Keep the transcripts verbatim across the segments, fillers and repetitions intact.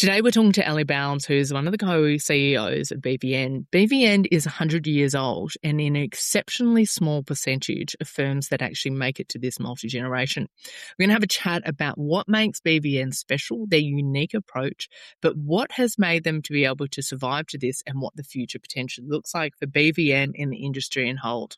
Today we're talking to Ali Bowles, who's one of the co-C E Os of B V N. B V N is one hundred years old and in an exceptionally small percentage of firms that actually make it to this multi-generation. We're going to have a chat about what makes B V N special, their unique approach, but what has made them to be able to survive to this and what the future potential looks like for B V N in the industry and hold.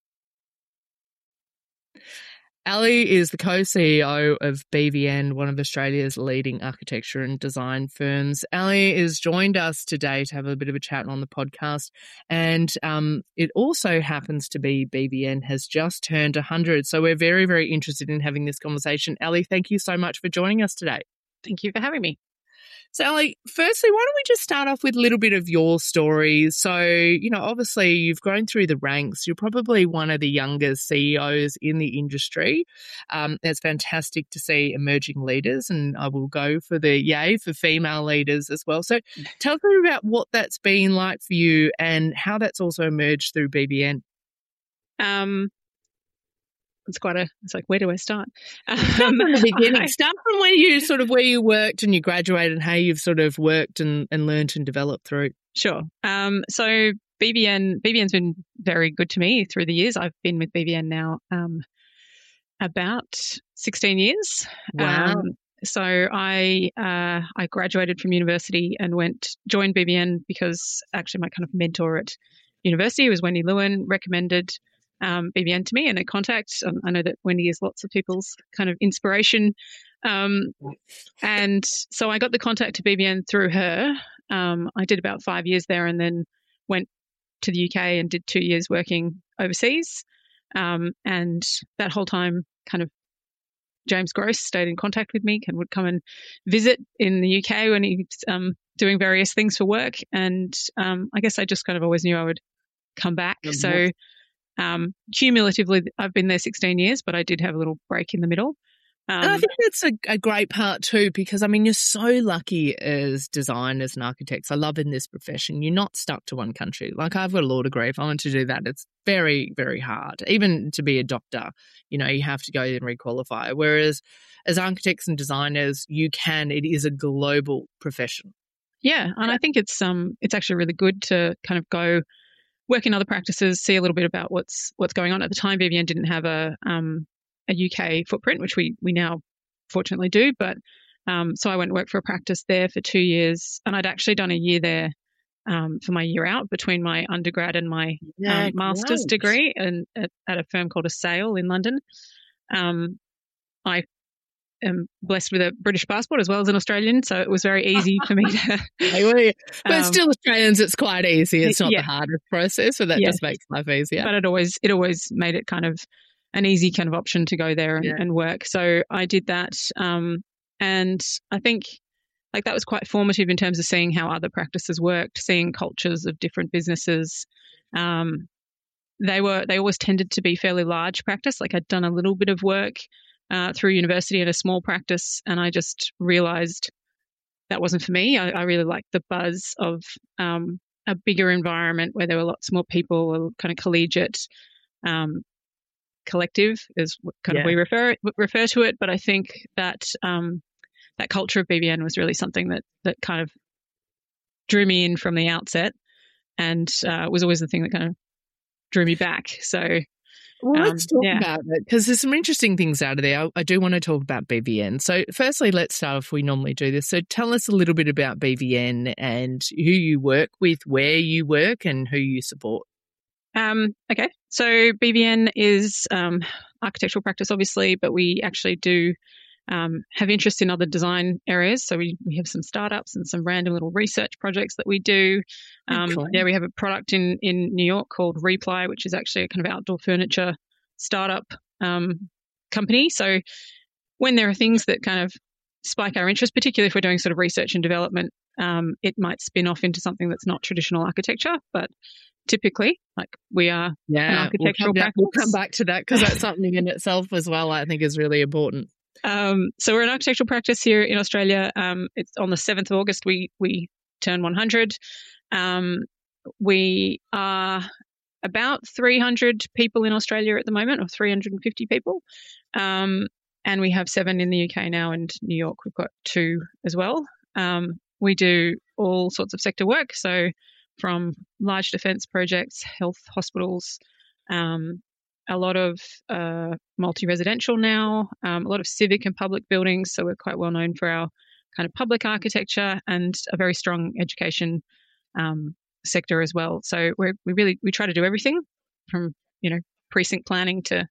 Ali is the co-C E O of B V N, one of Australia's leading architecture and design firms. Ali has joined us today to have a bit of a chat on the podcast, and um, it also happens to be B V N has just turned one hundred, so we're very, very interested in having this conversation. Ali, thank you so much for joining us today. Thank you for having me. So, Ali, firstly, why don't we just start off with a little bit of your story? So, you know, obviously you've grown through the ranks. You're probably one of the youngest C E Os in the industry. Um, it's fantastic to see emerging leaders, and I will go for the yay for female leaders as well. So tell us a bit about what that's been like for you and how that's also emerged through B V N. Um, it's quite a, it's like, where do I start? Um, start from the beginning. Start from where you sort of where you worked and you graduated and how you've sort of worked and, and learned and developed through. Sure. Um, so B V N, B V N's been very good to me through the years. I've been with B V N now um, about sixteen years. Wow. Um, so I uh, I graduated from university and went joined B V N because actually my kind of mentor at university was Wendy Lewin, recommended Um, B V N to me and a contact. Um, I know that Wendy is lots of people's kind of inspiration. Um, and so I got the contact to B V N through her. Um, I did about five years there and then went to the U K and did two years working overseas. Um, and that whole time kind of James Gross stayed in contact with me and would come and visit in the U K when he was um, doing various things for work. And um, I guess I just kind of always knew I would come back. Mm-hmm. So Um, cumulatively, I've been there sixteen years, but I did have a little break in the middle. Um, and I think that's a, a great part too, because, I mean, you're so lucky as designers and architects. I love in this profession, you're not stuck to one country. Like, I've got a law degree. If I want to do that, it's very, very hard. Even to be a doctor, you know, you have to go and requalify. Whereas as architects and designers, you can, it is a global profession. Yeah, and I think it's um it's actually really good to kind of go work in other practices, see a little bit about what's what's going on. At the time, B V N didn't have a um, a U K footprint, which we we now fortunately do. But um, so I went and worked for a practice there for two years, and I'd actually done a year there um, for my year out between my undergrad and my yeah, um, master's great. degree, and at, at a firm called A Sale in London. Um, I am blessed with a British passport as well as an Australian, so it was very easy for me to. But um, still, Australians, it's quite easy. It's not yeah. the hardest process, so that yeah. just makes life easier. But it always it always made it kind of an easy kind of option to go there and, yeah. and work. So I did that, um, and I think like that was quite formative in terms of seeing how other practices worked, seeing cultures of different businesses. Um, they were they always tended to be fairly large practice. Like I'd done a little bit of work Uh, through university in a small practice, and I just realised that wasn't for me. I, I really liked the buzz of um, a bigger environment where there were lots more people, kind of collegiate, um, collective is what kind yeah. of we refer refer to it. But I think that um, that culture of B V N was really something that that kind of drew me in from the outset, and uh, was always the thing that kind of drew me back. So. Well, let's um, talk yeah. about it, because there's some interesting things out of there. I, I do want to talk about B V N. So firstly, let's start off, we normally do this. So tell us a little bit about B V N and who you work with, where you work and who you support. Um, okay, so B V N is um, architectural practice, obviously, but we actually do um, have interest in other design areas. So we, we have some startups and some random little research projects that we do. Um, cool. Yeah, we have a product in, in New York called Reply, which is actually a kind of outdoor furniture startup um, company. So when there are things that kind of spike our interest, particularly if we're doing sort of research and development, um, it might spin off into something that's not traditional architecture, but typically, like we are yeah, an architectural we'll practice. Back, we'll come back to that because that's something in itself as well I think is really important. Um, so we're an architectural practice here in Australia. Um, it's on the seventh of August we we turn one hundred. Um, we are about three hundred people in Australia at the moment, or three hundred fifty people. Um, and we have seven in the U K now, and New York we've got two as well. Um, we do all sorts of sector work. So from large defence projects, health hospitals, um, a lot of uh, multi-residential now, um, a lot of civic and public buildings. So we're quite well known for our kind of public architecture and a very strong education um, sector as well. So we're, we really we try to do everything from, you know, precinct planning to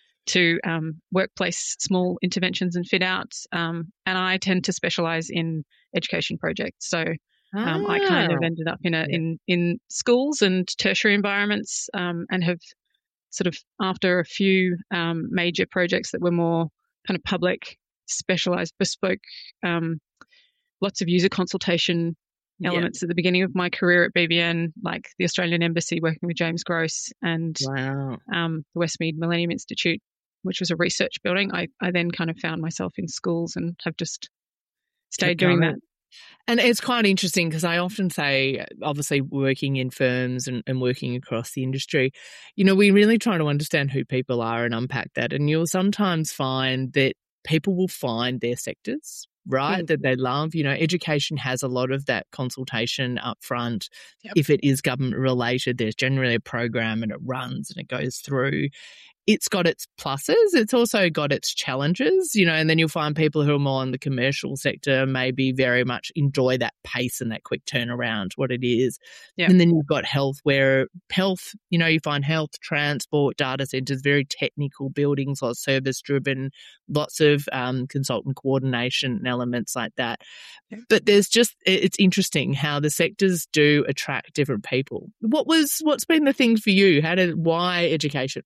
to um, workplace small interventions and fit outs. Um, and I tend to specialise in education projects. So um, I kind of Ah, ended up in a yeah. in in schools and tertiary environments, um, and have sort of, after a few um, major projects that were more kind of public, specialised, bespoke, um, lots of user consultation Yeah. elements at the beginning of my career at B B N, like the Australian Embassy working with James Gross and Wow. um, the Westmead Millennium Institute, which was a research building. I, I then kind of found myself in schools and have just stayed Kept doing going. that. And it's quite interesting because I often say, obviously working in firms and, and working across the industry, you know, we really try to understand who people are and unpack that. And you'll sometimes find that people will find their sectors, right, Mm. that they love. You know, education has a lot of that consultation up front. Yep. If it is government related, there's generally a program and it runs and it goes through. It's got its pluses. It's also got its challenges, you know, and then you'll find people who are more in the commercial sector maybe very much enjoy that pace and that quick turnaround, what it is. Yep. And then you've got health where health, you know, you find health, transport, data centers, very technical buildings, lots service driven, lots of um, consultant coordination and elements like that. Yep. But there's just, it's interesting how the sectors do attract different people. What was, what's been the thing for you? How did, why education?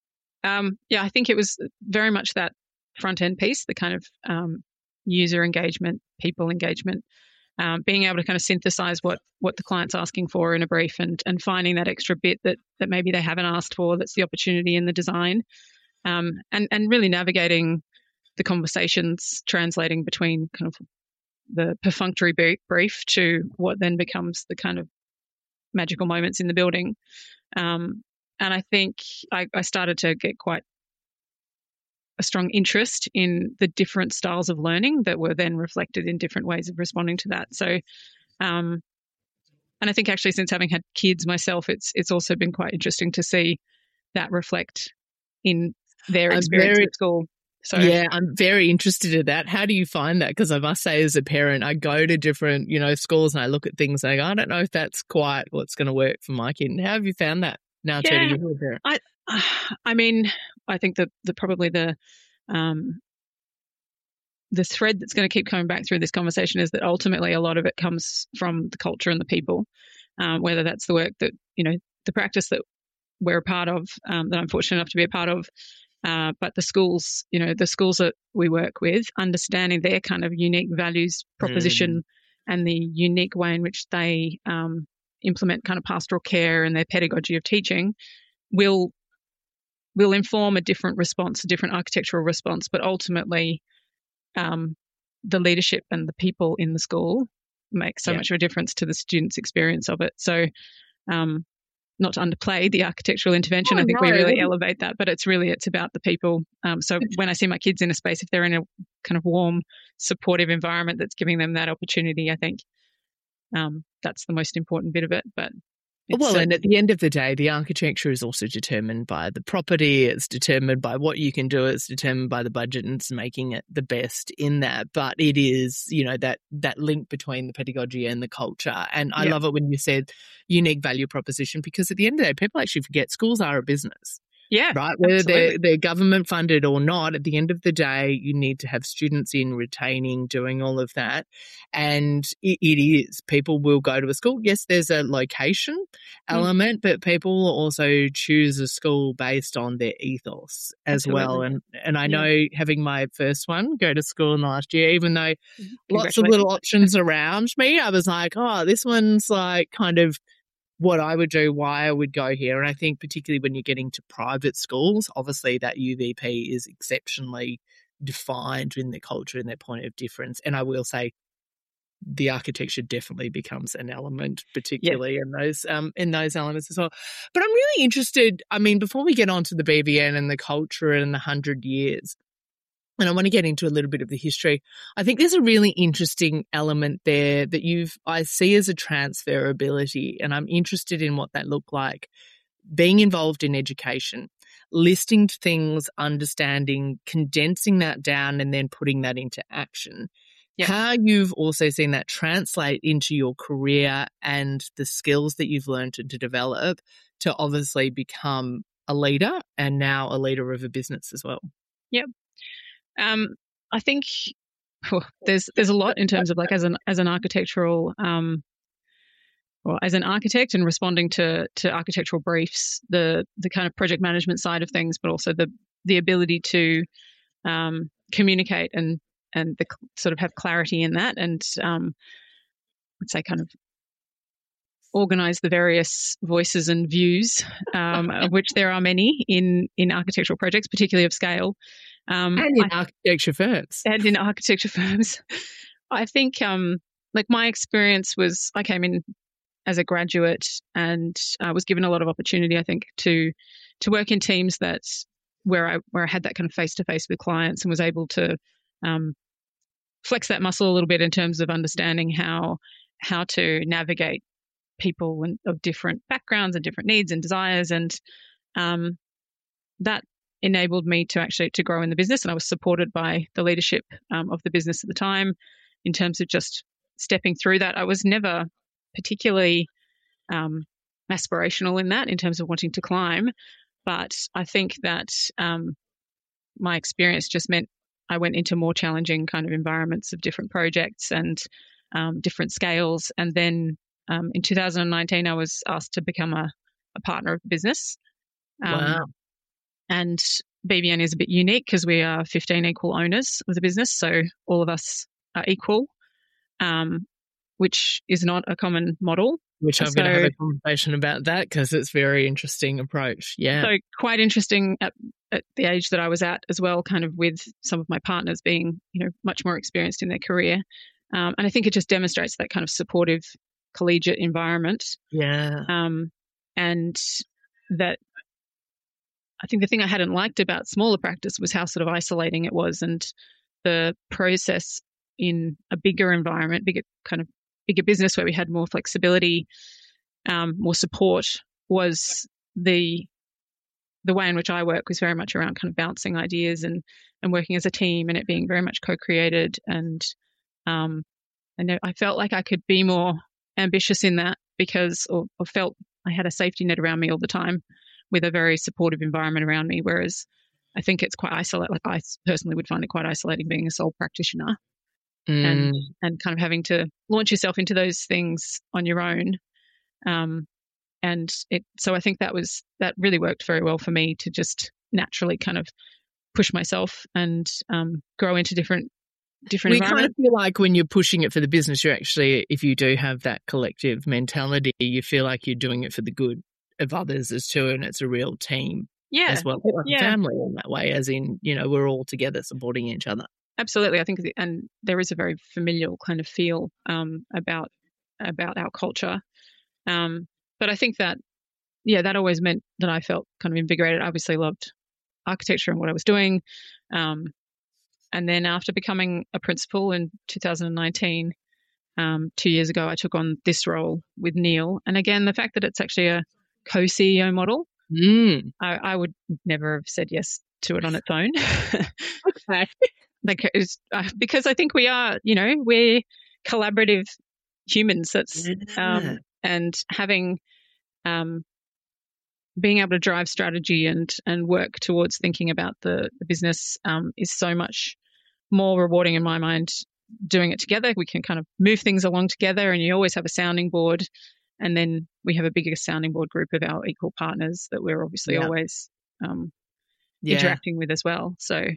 Um, yeah, I think it was very much that front end piece, the kind of um, user engagement, people engagement, um, being able to kind of synthesize what what the client's asking for in a brief, and and finding that extra bit that that maybe they haven't asked for. That's the opportunity in the design, um, and and really navigating the conversations, translating between kind of the perfunctory brief to what then becomes the kind of magical moments in the building. Um, And I think I, I started to get quite a strong interest in the different styles of learning that were then reflected in different ways of responding to that. So, um, and I think actually since having had kids myself, it's it's also been quite interesting to see that reflect in their I'm experience very- at school. So Yeah, I'm very interested in that. How do you find that? Because I must say, as a parent, I go to different, you know, schools and I look at things and I go, I don't know if that's quite what's going to work for my kid. And how have you found that now, Yeah. turning into a parent? I, I mean, I think that the probably the um, the thread that's going to keep coming back through this conversation is that ultimately a lot of it comes from the culture and the people, um, whether that's the work that, you know, the practice that we're a part of, um, that I'm fortunate enough to be a part of, uh, but the schools, you know, the schools that we work with, understanding their kind of unique values proposition mm. and the unique way in which they um, implement kind of pastoral care and their pedagogy of teaching will will inform a different response, a different architectural response, but ultimately um, the leadership and the people in the school make so yeah. much of a difference to the students' experience of it. So um, not to underplay the architectural intervention, oh, I think no. we really elevate that, but it's really, it's about the people. Um, so when I see my kids in a space, if they're in a kind of warm, supportive environment that's giving them that opportunity, I think um, that's the most important bit of it. But It's well, a, and at the end of the day, the architecture is also determined by the property. It's determined by what you can do. It's determined by the budget, and it's making it the best in that. But it is, you know, that that link between the pedagogy and the culture. And I yeah. love it when you said unique value proposition, because at the end of the day, people actually forget schools are a business. Yeah, right. Whether absolutely. they're, they're government funded or not, at the end of the day, you need to have students in, retaining, doing all of that. And it, it is. People will go to a school. Yes, there's a location element, mm. but people will also choose a school based on their ethos as absolutely. well. And and I yeah. know having my first one go to school in the last year, even though lots of little options around me, I was like, oh, this one's like kind of what I would do, why I would go here. And I think particularly when you're getting to private schools, obviously that U V P is exceptionally defined in their culture and their point of difference. And I will say the architecture definitely becomes an element, particularly yeah. in those um, in those elements as well. But I'm really interested, I mean, before we get on to the B B N and the culture and the hundred years, and I want to get into a little bit of the history. I think there's a really interesting element there that you've I see as a transferability, and I'm interested in what that looked like. Being involved in education, listing things, understanding, condensing that down, and then putting that into action. Yep. How you've also seen that translate into your career and the skills that you've learned to, to develop to obviously become a leader and now a leader of a business as well. Yep. Um, I think oh, there's there's a lot in terms of like as an as an architectural um, or as an architect and responding to to architectural briefs, the the kind of project management side of things, but also the the ability to um, communicate and and the sort of have clarity in that, and um, let's say kind of organize the various voices and views, um, of which there are many in in architectural projects, particularly of scale. Um, and in I, architecture firms. And in architecture firms. I think, um, like, my experience was I came in as a graduate and I uh, was given a lot of opportunity, I think, to to work in teams that where I where I had that kind of face-to-face with clients and was able to um, flex that muscle a little bit in terms of understanding how how to navigate people and, of different backgrounds and different needs and desires. And um, that enabled me to actually to grow in the business, and I was supported by the leadership um, of the business at the time in terms of just stepping through that. I was never particularly um, aspirational in that in terms of wanting to climb, but I think that um, my experience just meant I went into more challenging kind of environments of different projects and um, different scales. And then um, in two thousand nineteen, I was asked to become a, a partner of the business. Um, wow. And B B N is a bit unique because we are fifteen equal owners of the business. So all of us are equal, um, which is not a common model. Which I'm so, going to have a conversation about that because it's a very interesting approach. Yeah. So quite interesting at, at the age that I was at as well, kind of with some of my partners being, you know, much more experienced in their career. Um, and I think it just demonstrates that kind of supportive collegiate environment. Yeah. Um, and that I think the thing I hadn't liked about smaller practice was how sort of isolating it was, and the process in a bigger environment, bigger kind of bigger business where we had more flexibility, um, more support, was the the way in which I work was very much around kind of bouncing ideas and and working as a team, and it being very much co-created. And um, and I felt like I could be more ambitious in that because, or, or felt I had a safety net around me all the time, with a very supportive environment around me. Whereas I think it's quite isolating. Like I personally would find it quite isolating being a sole practitioner. Mm. and and kind of having to launch yourself into those things on your own. Um, and it, so I think that was, that really worked very well for me to just naturally kind of push myself and um, grow into different, different we environments. Kind of feel like when you're pushing it for the business, you're actually, if you do have that collective mentality, you feel like you're doing it for the good of others as too, and it's a real team yeah. as well, like yeah. a family in that way, as in, you know, we're all together supporting each other. Absolutely. I think, the, and there is a very familial kind of feel um, about about our culture. Um, but I think that, yeah, that always meant that I felt kind of invigorated. I obviously loved architecture and what I was doing. Um, and then after becoming a principal in two thousand nineteen, um, two years ago, I took on this role with Neil. And again, the fact that it's actually a co-C E O model, mm. I, I would never have said yes to it on its own. Okay. Like, it's, uh, because I think we are, you know, we're collaborative humans. That's yeah. um, and having um, being able to drive strategy and and work towards thinking about the, the business um, is so much more rewarding in my mind. Doing it together, we can kind of move things along together, and you always have a sounding board. And then we have a bigger sounding board group of our equal partners that we're obviously yeah. always um, yeah. interacting with as well. So.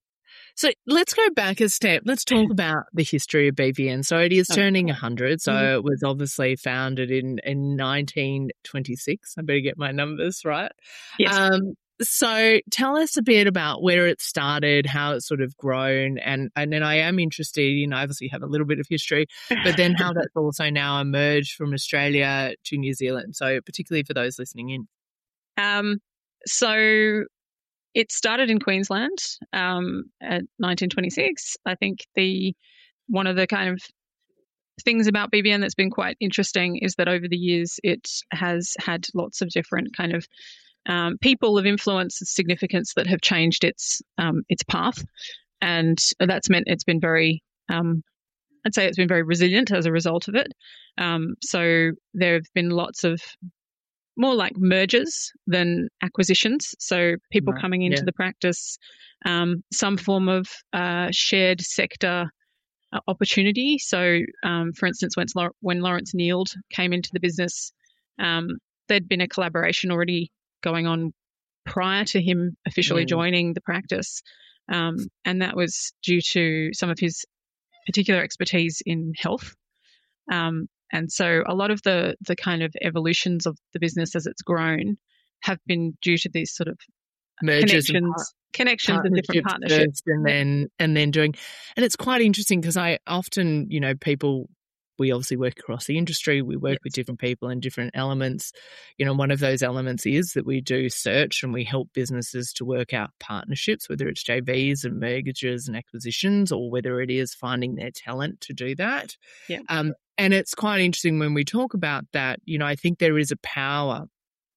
So let's go back a step. Let's talk about the history of B V N. So it is turning one hundred. So mm-hmm. it was obviously founded in, in nineteen twenty-six. I better get my numbers right. Yes. Um, so tell us a bit about where it started, how it's sort of grown, and, and then I am interested in, obviously you have a little bit of history, but then how that's also now emerged from Australia to New Zealand. So particularly for those listening in. Um. So it started in Queensland um, at nineteen twenty-six. I think the one of the kind of things about B B N that's been quite interesting is that over the years it has had lots of different kind of um, people of influence and significance that have changed its um, its path, and that's meant it's been very um, I'd say it's been very resilient as a result of it. Um, so there have been lots of more like mergers than acquisitions. So people Right. coming into Yeah. the practice, um, some form of uh, shared sector uh, opportunity. So, um, for instance, when, when Lawrence Neild came into the business, um, there'd been a collaboration already going on prior to him officially Mm. joining the practice. Um, and that was due to some of his particular expertise in health. Um, and so a lot of the the kind of evolutions of the business as it's grown have been due to these sort of Mergers and connections, connections and different partnerships partnerships. first and then and then doing, and it's quite interesting because I often, you know, people, we obviously work across the industry, we work Yes. with different people in different elements. You know, one of those elements is that we do search and we help businesses to work out partnerships, whether it's J Vs and mergers and acquisitions, or whether it is finding their talent to do that. Yeah. Um, and it's quite interesting when we talk about that. You know, I think there is a power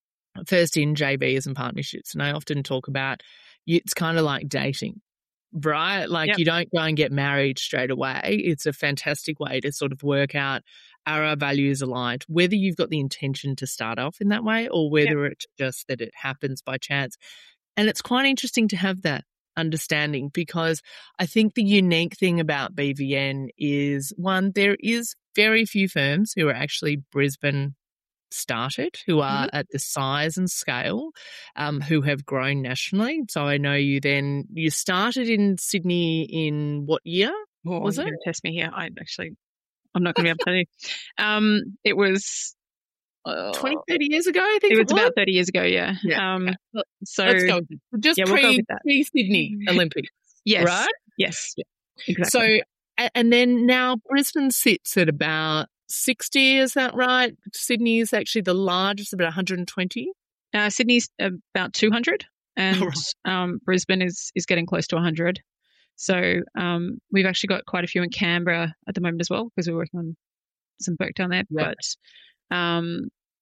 first in J Vs and partnerships, and I often talk about it's kind of like dating. Right? Like Yep. you don't go and get married straight away. It's a fantastic way to sort of work out, are our values aligned, whether you've got the intention to start off in that way or whether yep. it's just that it happens by chance. And it's quite interesting to have that understanding, because I think the unique thing about B V N is, one, there is very few firms who are actually Brisbane started, who are mm-hmm. at the size and scale, um, who have grown nationally. So I know you then, you started in Sydney in what year oh, was you're it? Going to test me here. I actually, I'm not going to be able to tell you. Um, it was uh, twenty, thirty years ago, I think it it was. was about thirty years ago, yeah. yeah. Um, okay. So let's go with it. Just yeah, pre, we'll go with that. pre-Sydney Olympics. Yes. Right? Yes. Yeah. Exactly. So, and then now Brisbane sits at about sixty, is that right? Sydney is actually the largest, about one hundred twenty. Uh, Sydney's about two hundred, and oh, right. um, Brisbane is is getting close to one hundred. So um, we've actually got quite a few in Canberra at the moment as well, because we're working on some work down there. Yeah. But um,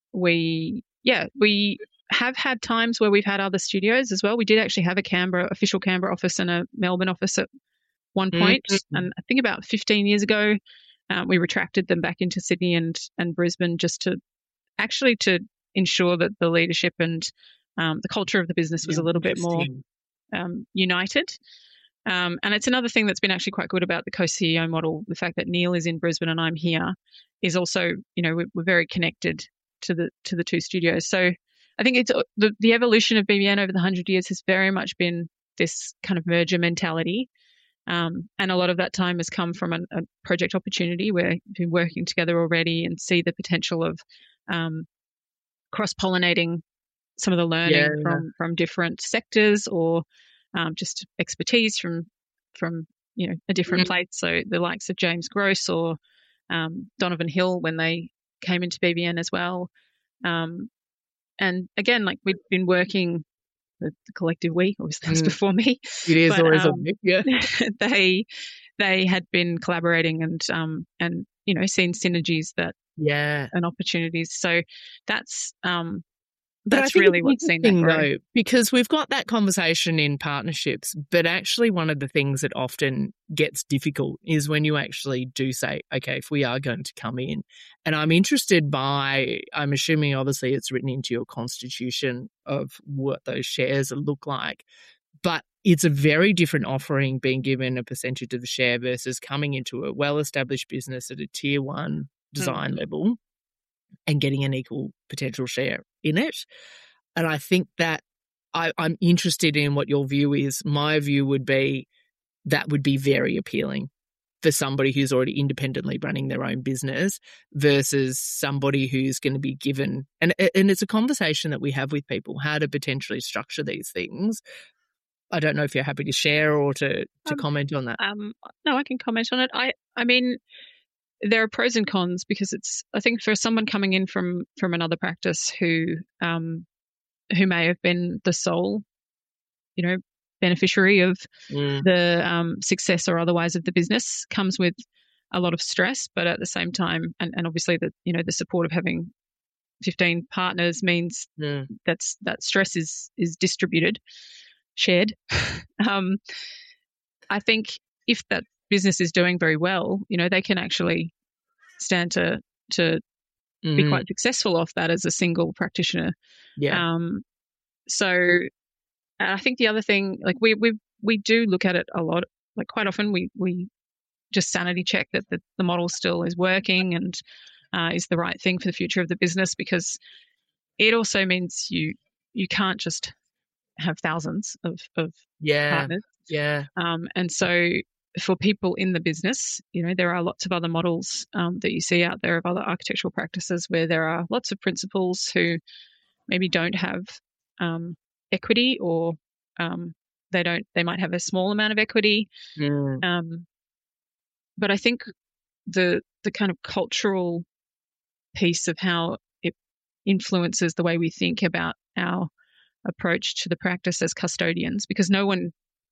we, yeah, we have had times where we've had other studios as well. We did actually have a Canberra, official Canberra office and a Melbourne office at one point, mm-hmm. and I think about fifteen years ago. Um, we retracted them back into Sydney and and Brisbane just to actually to ensure that the leadership and um, the culture of the business was yeah, a little bit more um, united. Um, and it's another thing that's been actually quite good about the co-C E O model. The fact that Neil is in Brisbane and I'm here is also, you know, we're, we're very connected to the to the two studios. So I think it's the, the evolution of B B N over the hundred years has very much been this kind of merger mentality. Um, and a lot of that time has come from an, a project opportunity where we've been working together already and see the potential of um, cross-pollinating some of the learning yeah, from, yeah. from different sectors, or um, just expertise from from you know a different mm-hmm. place. So the likes of James Gross or um, Donovan Hill when they came into B B N as well. Um, and again, like we've been working. The, the collective we, obviously, that's mm. before me. It is but, always um, on me. Yeah, they they had been collaborating and um and you know seen synergies that yeah and opportunities. So that's um but that's really what's seen that grow. Though, because we've got that conversation in partnerships, but actually one of the things that often gets difficult is when you actually do say, okay, if we are going to come in, and I'm interested by, I'm assuming obviously it's written into your constitution of what those shares look like, but it's a very different offering being given a percentage of the share versus coming into a well-established business at a tier one design mm. level and getting an equal potential share in it. And I think that I, I'm interested in what your view is. My view would be that would be very appealing for somebody who's already independently running their own business versus somebody who's going to be given, and, and it's a conversation that we have with people, how to potentially structure these things. I don't know if you're happy to share or to, to um, comment on that. Um, no, I can comment on it. I, I mean, there are pros and cons because it's, I think for someone coming in from, from another practice who, um, who may have been the sole you know, beneficiary of Mm. the um, success or otherwise of the business, comes with a lot of stress. But at the same time, and, and obviously the, you know, the support of having fifteen partners means Mm. that's that stress is is distributed, shared. um, I think if that business is doing very well, you know, they can actually stand to to Mm. be quite successful off that as a single practitioner. Yeah. Um, so I think the other thing, like we we we do look at it a lot. Like quite often, we we just sanity check that the, the model still is working and uh, is the right thing for the future of the business, because it also means you you can't just have thousands of of Yeah. partners. Yeah. Um, and so for people in the business, you know, there are lots of other models um, that you see out there of other architectural practices where there are lots of principals who maybe don't have um, equity, or um, they don't, they might have a small amount of equity. Mm. Um, but I think the the kind of cultural piece of how it influences the way we think about our approach to the practice as custodians, because no one,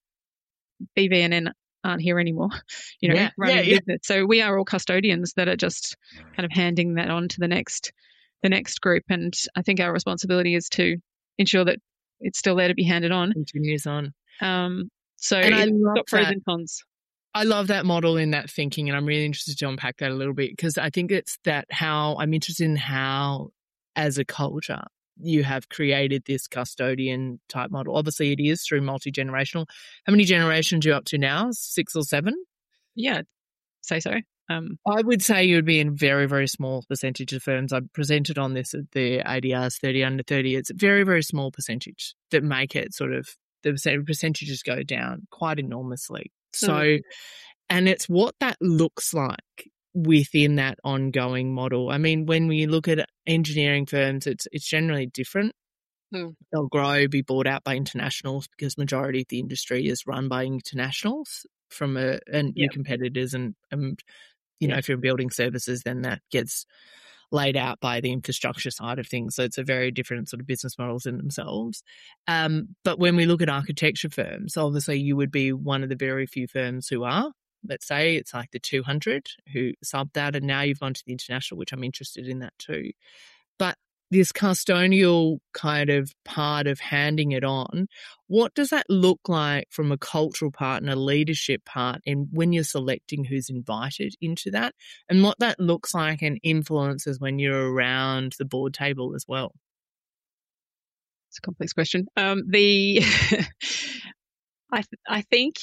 B V N N aren't here anymore, you know, Yeah. running Yeah. the Yeah. business. So we are all custodians that are just kind of handing that on to the next, the next group. And I think our responsibility is to ensure that it's still there to be handed on. Continues on. Um, so And I it's love got pros that. and cons. I love that model in that thinking, and I'm really interested to unpack that a little bit, because I think it's that how I'm interested in how, as a culture, you have created this custodian type model. Obviously, it is through multi-generational. How many generations are you up to now? Six or seven? Yeah, say so. Um, I would say you would be in a very, very small percentage of firms. I presented on this at the A D Rs thirty under thirty. It's a very, very small percentage that make it sort of, the percentages go down quite enormously. So, mm. and it's what that looks like within that ongoing model. I mean, when we look at engineering firms, it's it's generally different. Mm. They'll grow, be bought out by internationals, because majority of the industry is run by internationals from a, and yep. your competitors, and, and you know, if you're building services, then that gets laid out by the infrastructure side of things. So it's a very different sort of business models in themselves. Um, but when we look at architecture firms, obviously you would be one of the very few firms who are. Let's say it's like the two hundred who sub that, and now you've gone to the international, which I'm interested in that too. But this custodial kind of part of handing it on, what does that look like from a cultural part and a leadership part, and when you're selecting who's invited into that, and what that looks like and influences when you're around the board table as well? It's a complex question. Um, the I th- I think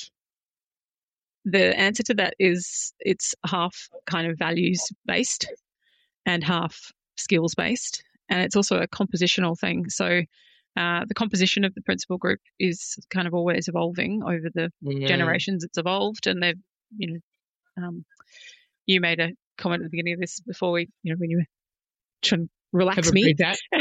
the answer to that is it's half kind of values based and half skills based. And it's also a compositional thing. So uh, the composition of the principal group is kind of always evolving over the mm. generations. It's evolved, and they've, you know, um, you made a comment at the beginning of this before we, you know, when you were trying to relax me.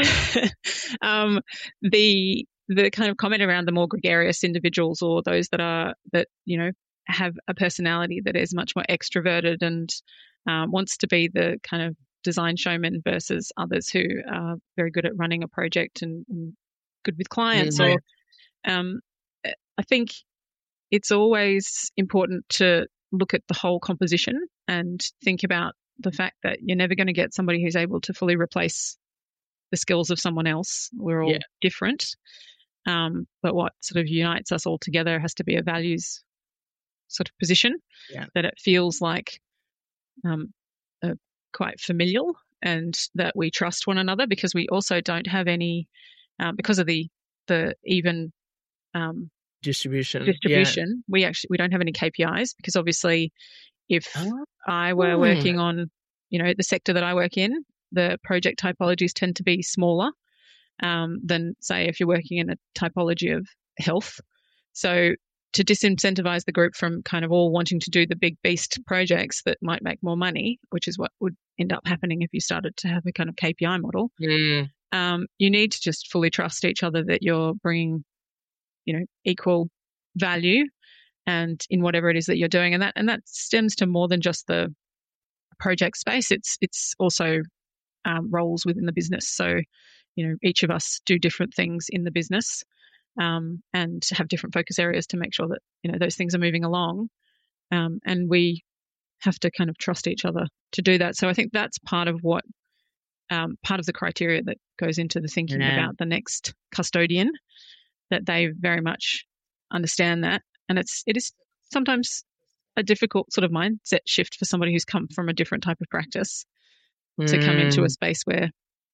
um, the the kind of comment around the more gregarious individuals, or those that are that you know have a personality that is much more extroverted and um, wants to be the kind of design showman, versus others who are very good at running a project and, and good with clients. Mm-hmm. Or um, I think it's always important to look at the whole composition and think about the fact that you're never going to get somebody who's able to fully replace the skills of someone else. We're all yeah. different. Um, but what sort of unites us all together has to be a values sort of position, yeah. that it feels like um, a quite familial, and that we trust one another, because we also don't have any, um, because of the the even um, distribution. Distribution, yeah. we actually we don't have any K P Is, because obviously, if oh. I were working on, you know, the sector that I work in, the project typologies tend to be smaller um, than, say, if you're working in a typology of health. So to disincentivize the group from kind of all wanting to do the big beast projects that might make more money, which is what would end up happening if you started to have a kind of K P I model, mm. um, you need to just fully trust each other that you're bringing, you know, equal value and in whatever it is that you're doing. And that and that stems to more than just the project space. It's it's also um, roles within the business. So, you know, each of us do different things in the business. um, and have different focus areas to make sure that, you know, those things are moving along. Um, and we have to kind of trust each other to do that. So I think that's part of what, um, part of the criteria that goes into the thinking Yeah. about the next custodian, that they very much understand that. And it's, it is sometimes a difficult sort of mindset shift for somebody who's come from a different type of practice mm. to come into a space where,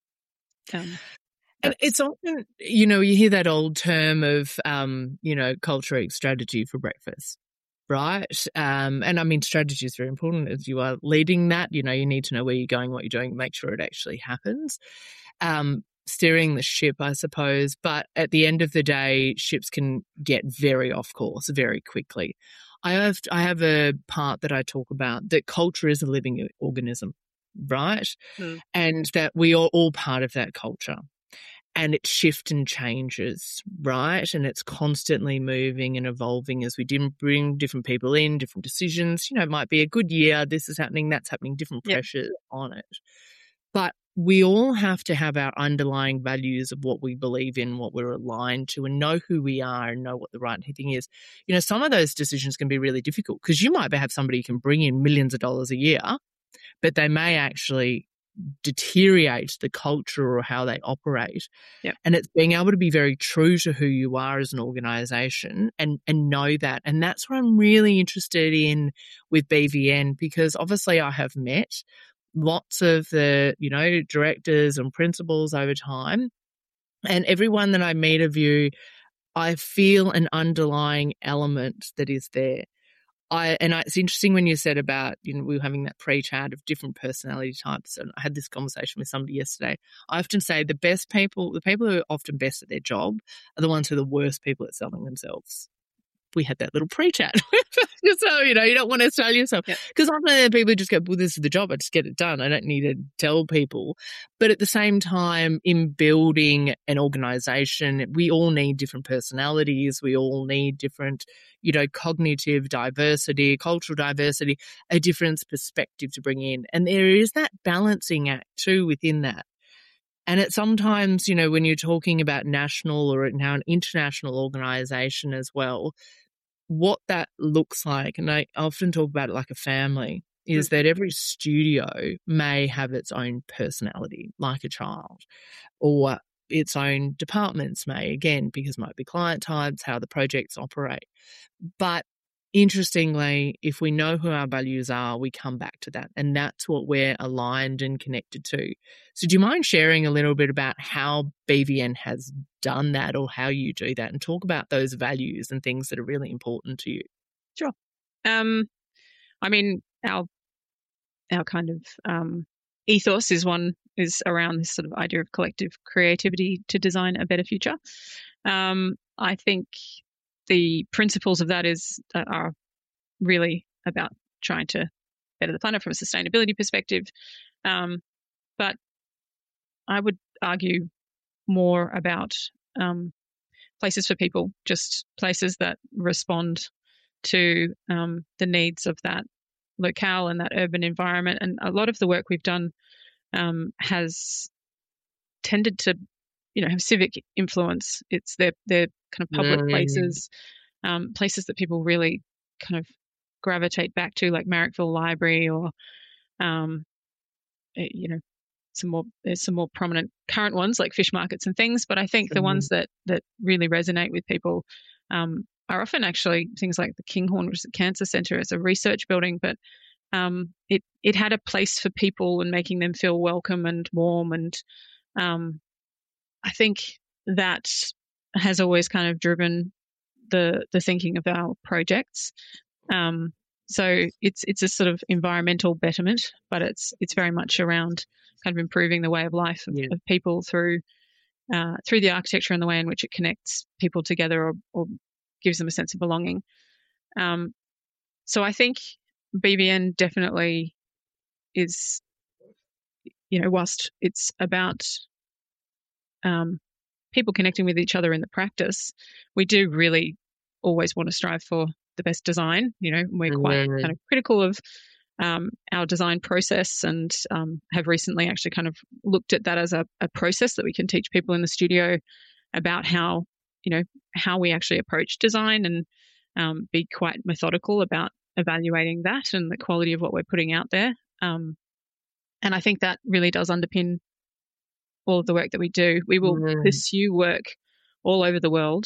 um, and it's often, you know, you hear that old term of, um, you know, culture eats strategy for breakfast, right? Um, and I mean, strategy is very important as you are leading that. You know, you need to know where you're going, what you're doing, make sure it actually happens. Um, steering the ship, I suppose. But at the end of the day, ships can get very off course very quickly. I have, I have a part that I talk about that culture is a living organism, right? Mm. And that we are all part of that culture. And it shifts and changes, right? And it's constantly moving and evolving as we bring different people in, different decisions. You know, it might be a good year, this is happening, that's happening, different pressures yep. on it. But we all have to have our underlying values of what we believe in, what we're aligned to, and know who we are and know what the right thing is. You know, some of those decisions can be really difficult because you might have somebody who can bring in millions of dollars a year, but they may actually deteriorate the culture or how they operate. Yep. And it's being able to be very true to who you are as an organisation and, and know that. And that's what I'm really interested in with B V N, because obviously I have met lots of the, you know, directors and principals over time. And everyone that I meet of you, I feel an underlying element that is there. I and I, it's interesting when you said about, you know, we were having that pre-chat of different personality types, and I had this conversation with somebody yesterday. I often say the best people, the people who are often best at their job are the ones who are the worst people at selling themselves. We had that little pre-chat. So, you know, you don't want to sell yourself. Because yep. often people just go, well, this is the job. I just get it done. I don't need to tell people. But at the same time, in building an organisation, we all need different personalities. We all need different, you know, cognitive diversity, cultural diversity, a different perspective to bring in. And there is that balancing act too within that. And it sometimes, you know, when you're talking about national or now an international organisation as well, what that looks like, and I often talk about it like a family, is that every studio may have its own personality, like a child, or its own departments may, again, because it might be client types, how the projects operate. But interestingly, if we know who our values are, we come back to that, and that's what we're aligned and connected to. So do you mind sharing a little bit about how B V N has done that, or how you do that, and talk about those values and things that are really important to you? Sure. Um, I mean, our our kind of um, ethos is one is around this sort of idea of collective creativity to design a better future. Um, I think the principles of that is uh, are really about trying to better the planet from a sustainability perspective. Um, but I would argue more about um, places for people, just places that respond to um, the needs of that locale and that urban environment. And a lot of the work we've done um, has tended to, you know, have civic influence. It's their their kind of public mm. places, um, places that people really kind of gravitate back to, like Marrickville Library, or um, you know, some more there's some more prominent current ones like fish markets and things. But I think mm. the ones that that really resonate with people um, are often actually things like the Kinghorn, which is a cancer centre. It's a research building, but um, it it had a place for people and making them feel welcome and warm. And um, I think that has always kind of driven the the thinking of our projects. Um, so it's it's a sort of environmental betterment, but it's it's very much around kind of improving the way of life of, yeah. of people through uh, through the architecture and the way in which it connects people together, or, or gives them a sense of belonging. Um, so I think B V N definitely is, you know, whilst it's about um, people connecting with each other in the practice, we do really always want to strive for the best design. You know, we're quite mm-hmm. kind of critical of um, our design process, and um, have recently actually kind of looked at that as a, a process that we can teach people in the studio about how you know, how we actually approach design and um, be quite methodical about evaluating that and the quality of what we're putting out there. Um, and I think that really does underpin all of the work that we do. We will Mm. pursue work all over the world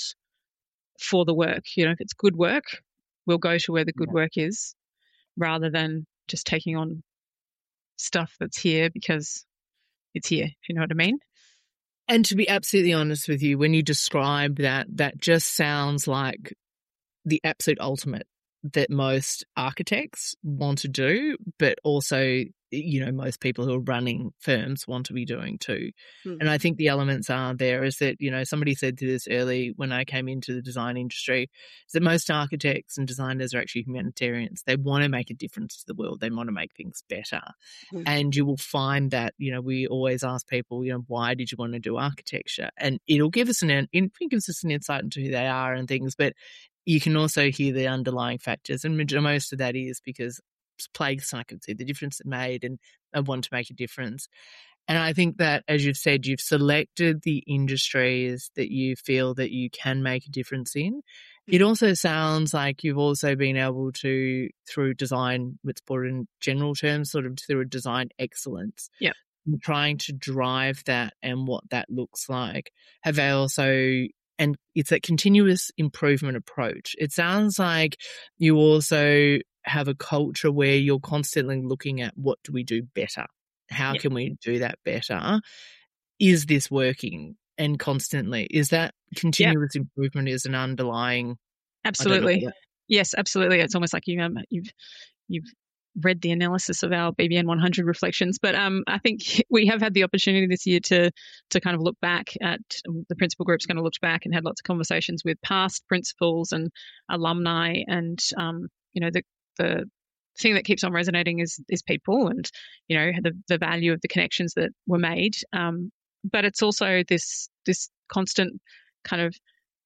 for the work. You know, if it's good work, we'll go to where the good Yeah. work is, rather than just taking on stuff that's here because it's here, if you know what I mean. And to be absolutely honest with you, when you describe that, that just sounds like the absolute ultimate that most architects want to do, but also, you know, most people who are running firms want to be doing too. Mm. And I think the elements are there is that, you know, somebody said to this early when I came into the design industry, is that most architects and designers are actually humanitarians. They want to make a difference to the world. They want to make things better. Mm. And you will find that, you know, we always ask people, you know, why did you want to do architecture? And it'll give us an, it gives us an insight into who they are and things, but you can also hear the underlying factors, and most of that is because plagues, I could see the difference it made, and I want to make a difference. And I think that, as you've said, you've selected the industries that you feel that you can make a difference in. It also sounds like you've also been able to, through design, let's put it in general terms, sort of through a design excellence, Yep. trying to drive that and what that looks like. Have they also... And it's that continuous improvement approach. It sounds like you also have a culture where you're constantly looking at what do we do better? How Yep. can we do that better? Is this working? And constantly, is that continuous yep. improvement is an underlying... Absolutely. Yes, absolutely. It's almost like you, um, you've you've read the analysis of our B B N one hundred reflections, but um, I think we have had the opportunity this year to to kind of look back at, the principal group's kind of looked back and had lots of conversations with past principals and alumni, and um, you know, the the thing that keeps on resonating is is people, and you know, the the value of the connections that were made. Um, but it's also this this constant kind of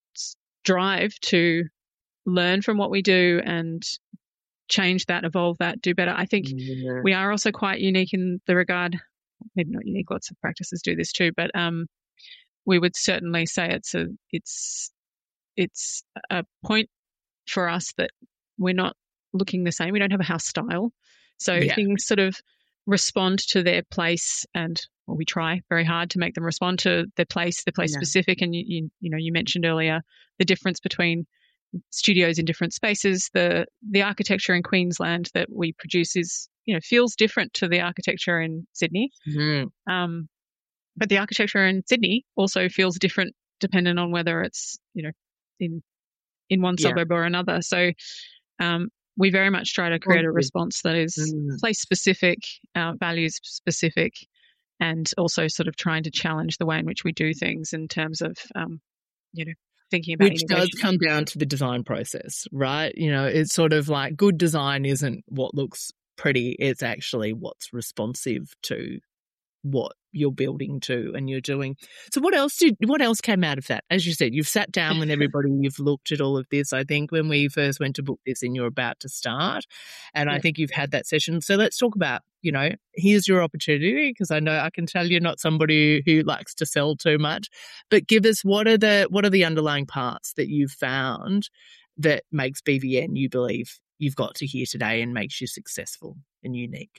drive to learn from what we do and change that, evolve that, do better. I think yeah. we are also quite unique in the regard, maybe not unique, lots of practices do this too, but um, we would certainly say it's a it's it's a point for us that we're not looking the same. We don't have a house style. So yeah. things sort of respond to their place, and well, we try very hard to make them respond to their place, their place yeah. specific. And you, you you know, you mentioned earlier the difference between studios in different spaces. The the architecture in Queensland that we produce is, you know, feels different to the architecture in Sydney. Mm-hmm. Um, but the architecture in Sydney also feels different depending on whether it's, you know, in in one yeah. suburb or another. So um, we very much try to create a response that is mm. place specific, uh, values specific, and also sort of trying to challenge the way in which we do things in terms of, um, you know, thinking about Which innovation. does come down to the design process, right? You know, it's sort of like good design isn't what looks pretty. It's actually what's responsive to what you're building to and you're doing. So what else did, what else came out of that? As you said, you've sat down with everybody, you've looked at all of this. I think when we first went to book this and you're about to start, and yeah. I think you've had that session. So let's talk about, you know, here's your opportunity, because I know I can tell you're not somebody who likes to sell too much, but give us what are the, what are the underlying parts that you've found that makes B V N, you believe you've got to here today and makes you successful and unique?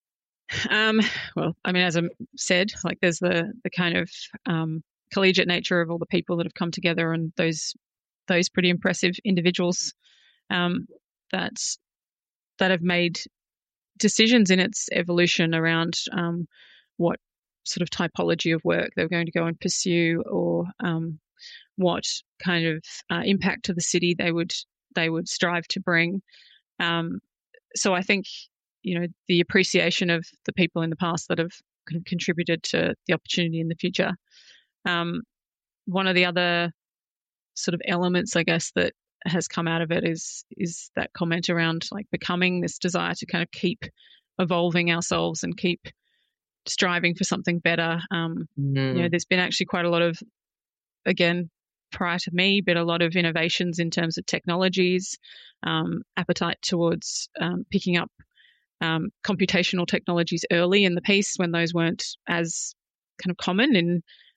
Um, well, I mean, as I said, like there's the the kind of um, collegiate nature of all the people that have come together, and those those pretty impressive individuals um, that that have made decisions in its evolution around um, what sort of typology of work they're going to go and pursue, or um, what kind of uh, impact to the city they would they would strive to bring. Um, so I think, you know, the appreciation of the people in the past that have kind of contributed to the opportunity in the future. Um, one of the other sort of elements, I guess, that has come out of it is is that comment around like becoming, this desire to kind of keep evolving ourselves and keep striving for something better. Um, mm. You know, there's been actually quite a lot of, again, prior to me, but a lot of innovations in terms of technologies, um, appetite towards um, picking up Um, computational technologies early in the piece when those weren't as kind of common in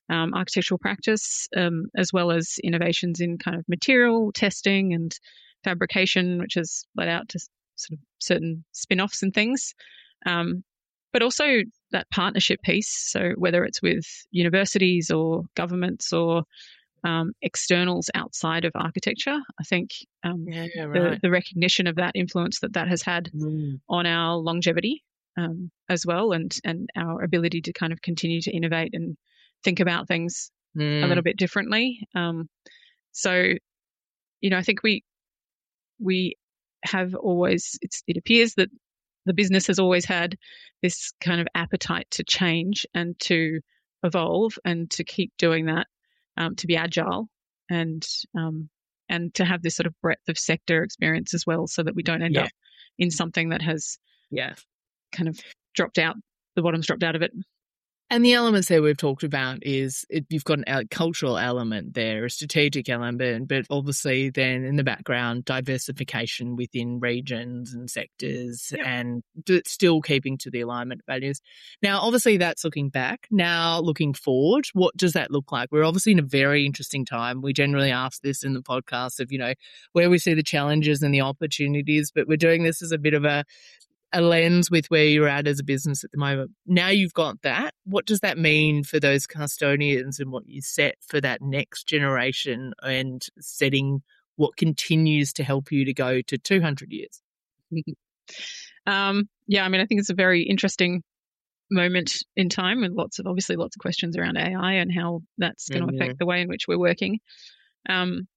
um, architectural practice, um, as well as innovations in kind of material testing and fabrication, which has led out to sort of certain spin-offs and things. Um, but also that partnership piece. So whether it's with universities or governments or um, externals outside of architecture, I think um, Yeah, right. the, the recognition of that influence that that has had Mm. on our longevity um, as well, and and our ability to kind of continue to innovate and think about things Mm. a little bit differently. Um, so, you know, I think we we have always, it's, it appears that the business has always had this kind of appetite to change and to evolve and to keep doing that, um, to be agile and um, and to have this sort of breadth of sector experience as well, so that we don't end Yeah. up in something that has Yeah. kind of dropped out, the bottom's dropped out of it. And the elements there we've talked about is it, you've got a cultural element there, a strategic element, but obviously then in the background, diversification within regions and sectors, Yep. and still keeping to the alignment values. Now, obviously that's looking back. Now, looking forward, what does that look like? We're obviously in a very interesting time. We generally ask this in the podcast of, you know, where we see the challenges and the opportunities, but we're doing this as a bit of a a lens with where you're at as a business at the moment. Now you've got that. What does that mean for those custodians and what you set for that next generation and setting what continues to help you to go to two hundred years? um, yeah, I mean, I think it's a very interesting moment in time, and lots of, obviously lots of questions around A I and how that's going to Mm-hmm. affect the way in which we're working. Um,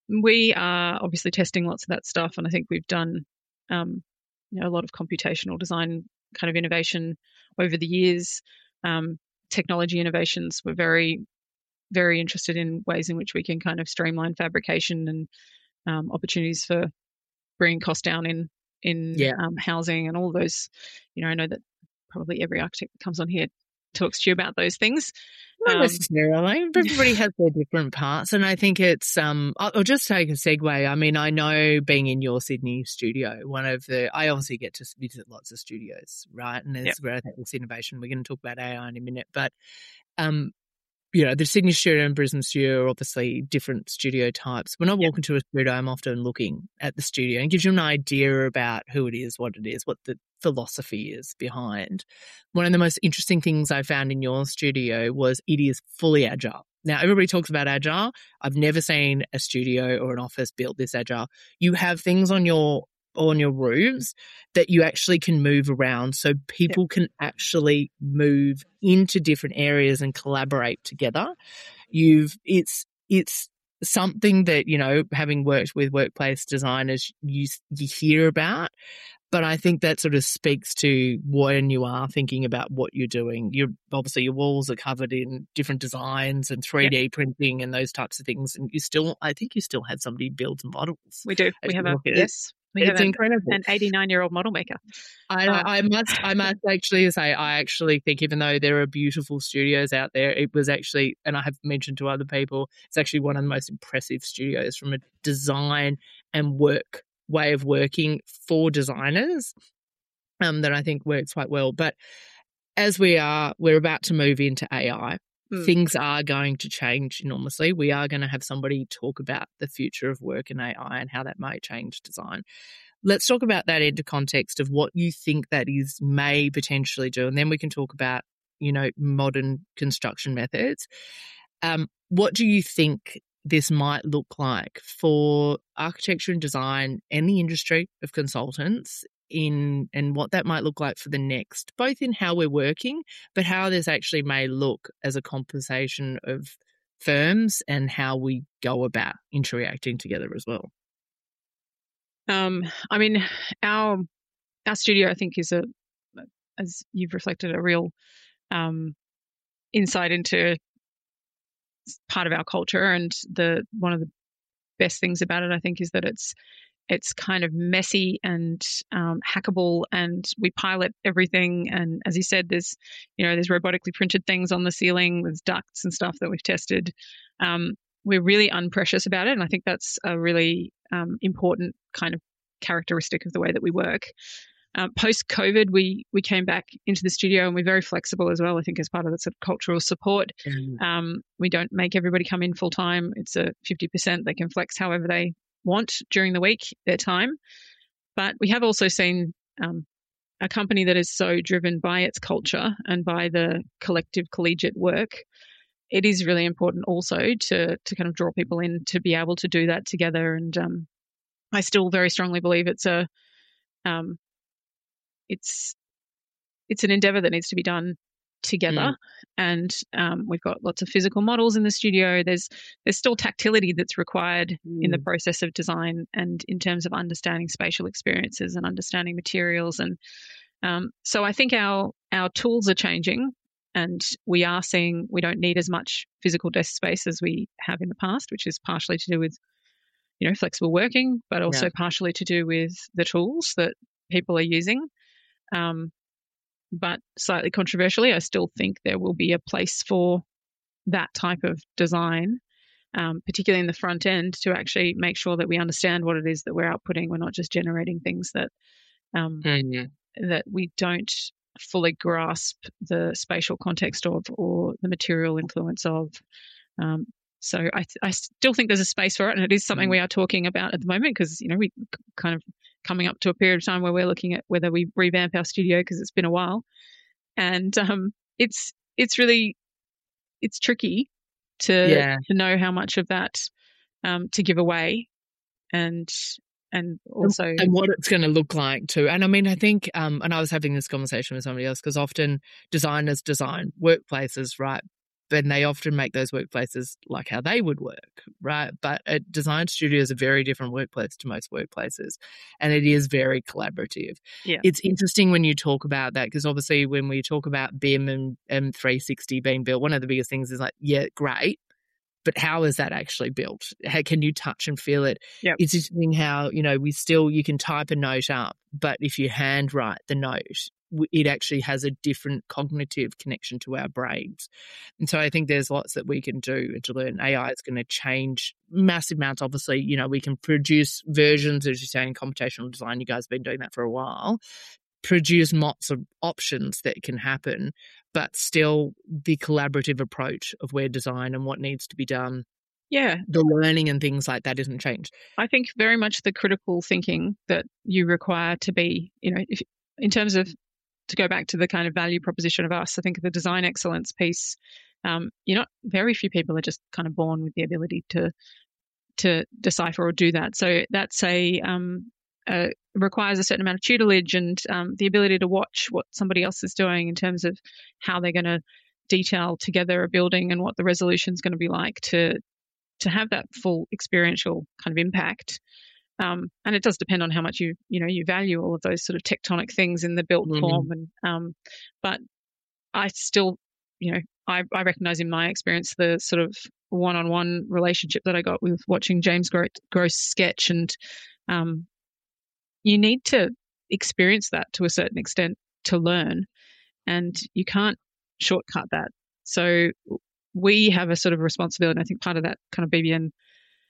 we are obviously testing lots of that stuff, and I think we've done um, you know, a lot of computational design kind of innovation over the years. Um, technology innovations, we're very, very interested in ways in which we can kind of streamline fabrication and um, opportunities for bringing costs down in in Yeah. um, housing and all those. You know, I know that probably every architect that comes on here talks to you about those things. Not Um, necessarily. Everybody has their different parts, and I think it's. Um, I'll, I'll just take a segue. I mean, I know being in your Sydney studio, one of the. I obviously get to visit lots of studios, right? And there's Yep. where I think this innovation. We're going to talk about A I in a minute, but um, you know, the Sydney studio and Brisbane studio are obviously different studio types. When I walk into a studio, I'm often looking at the studio and gives you an idea about who it is, what it is, what the philosophy is behind. One of the most interesting things I found in your studio was it is fully agile. Now, everybody talks about agile. I've never seen a studio or an office built this agile. You have things on your on your roofs that you actually can move around, so people yep. can actually move into different areas and collaborate together. You've it's it's something that, you know, having worked with workplace designers, you you hear about. But I think that sort of speaks to when you are thinking about what you're doing. You're obviously your walls are covered in different designs and three D yep. printing and those types of things. And you still, I think you still had somebody build models. We do. We have a yes. We it's have an, incredible. An eighty-nine-year-old model maker. I, uh, I must, I must actually say, I actually think, even though there are beautiful studios out there, it was actually, and I have mentioned to other people, it's actually one of the most impressive studios from a design and work way of working for designers um, that I think works quite well. But as we are, we're about to move into A I. Mm. Things are going to change enormously. We are going to have somebody talk about the future of work in A I and how that might change design. Let's talk about that into context of what you think that is may potentially do, and then we can talk about, you know, modern construction methods. Um, what do you think this might look like for architecture and design and the industry of consultants in, and what that might look like for the next, both in how we're working, but how this actually may look as a conversation of firms and how we go about interacting together as well? Um, I mean, our our studio, I think, is a, as you've reflected, a real um, insight into part of our culture, and the one of the best things about it, I think, is that it's it's kind of messy and um, hackable, and we pilot everything. And as you said, there's you know there's robotically printed things on the ceiling, there's ducts and stuff that we've tested. Um, we're really unprecious about it, and I think that's a really um, important kind of characteristic of the way that we work. Um, Post-COVID, we we came back into the studio and we're very flexible as well, I think, as part of the sort of cultural support. Mm. Um, we don't make everybody come in full time. It's a fifty percent. They can flex however they want during the week, their time. But we have also seen um, a company that is so driven by its culture and by the collective collegiate work. It is really important also to to kind of draw people in to be able to do that together. And um, I still very strongly believe it's a um, it's it's an endeavor that needs to be done together. Mm. And um, we've got lots of physical models in the studio. There's there's still tactility that's required Mm. in the process of design and in terms of understanding spatial experiences and understanding materials. And um, so I think our our tools are changing, and we are seeing we don't need as much physical desk space as we have in the past, which is partially to do with, you know, flexible working, but also Yeah. partially to do with the tools that people are using. Um, but slightly controversially, I still think there will be a place for that type of design, um, particularly in the front end, to actually make sure that we understand what it is that we're outputting. We're not just generating things that um, Mm. that we don't fully grasp the spatial context of or the material influence of. Um, so I, I still think there's a space for it, and it is something Mm. we are talking about at the moment because, you know, we kind of coming up to a period of time where we're looking at whether we revamp our studio because it's been a while, and um, it's it's really it's tricky to Yeah. to know how much of that um, to give away, and and And, also and what it's going to look like too. And I mean, I think, um, and I was having this conversation with somebody else because often designers design workplaces, right? And they often make those workplaces like how they would work, right? But a design studio is a very different workplace to most workplaces, and it is very collaborative. Yeah. It's interesting when you talk about that because obviously when we talk about B I M and M three sixty being built, one of the biggest things is like, yeah, great. But how is that actually built? How can you touch and feel it? Yep. It's interesting how, you know, we still, you can type a note up, but if you handwrite the note, it actually has a different cognitive connection to our brains. And so I think there's lots that we can do to learn. A I is going to change massive amounts. Obviously, you know, we can produce versions, as you say, in computational design. You guys have been doing that for a while. Produce lots of options that can happen, but still the collaborative approach of where design and what needs to be done, yeah, the learning and things like that isn't changed. I think very much the critical thinking that you require to be, you know, if, in terms of, to go back to the kind of value proposition of us, I think the design excellence piece, um, you're not, very few people are just kind of born with the ability to to decipher or do that. So that's a, um, uh, requires a certain amount of tutelage and um, the ability to watch what somebody else is doing in terms of how they're going to detail together a building and what the resolution is going to be like to to have that full experiential kind of impact. Um, and it does depend on how much you you know you value all of those sort of tectonic things in the built Mhm. form. And um, but I still, you know, I, I recognize in my experience the sort of one-on-one relationship that I got with watching James Gro- Gross sketch, and um, you need to experience that to a certain extent to learn, and you can't shortcut that. So we have a sort of responsibility, and I think part of that kind of B B N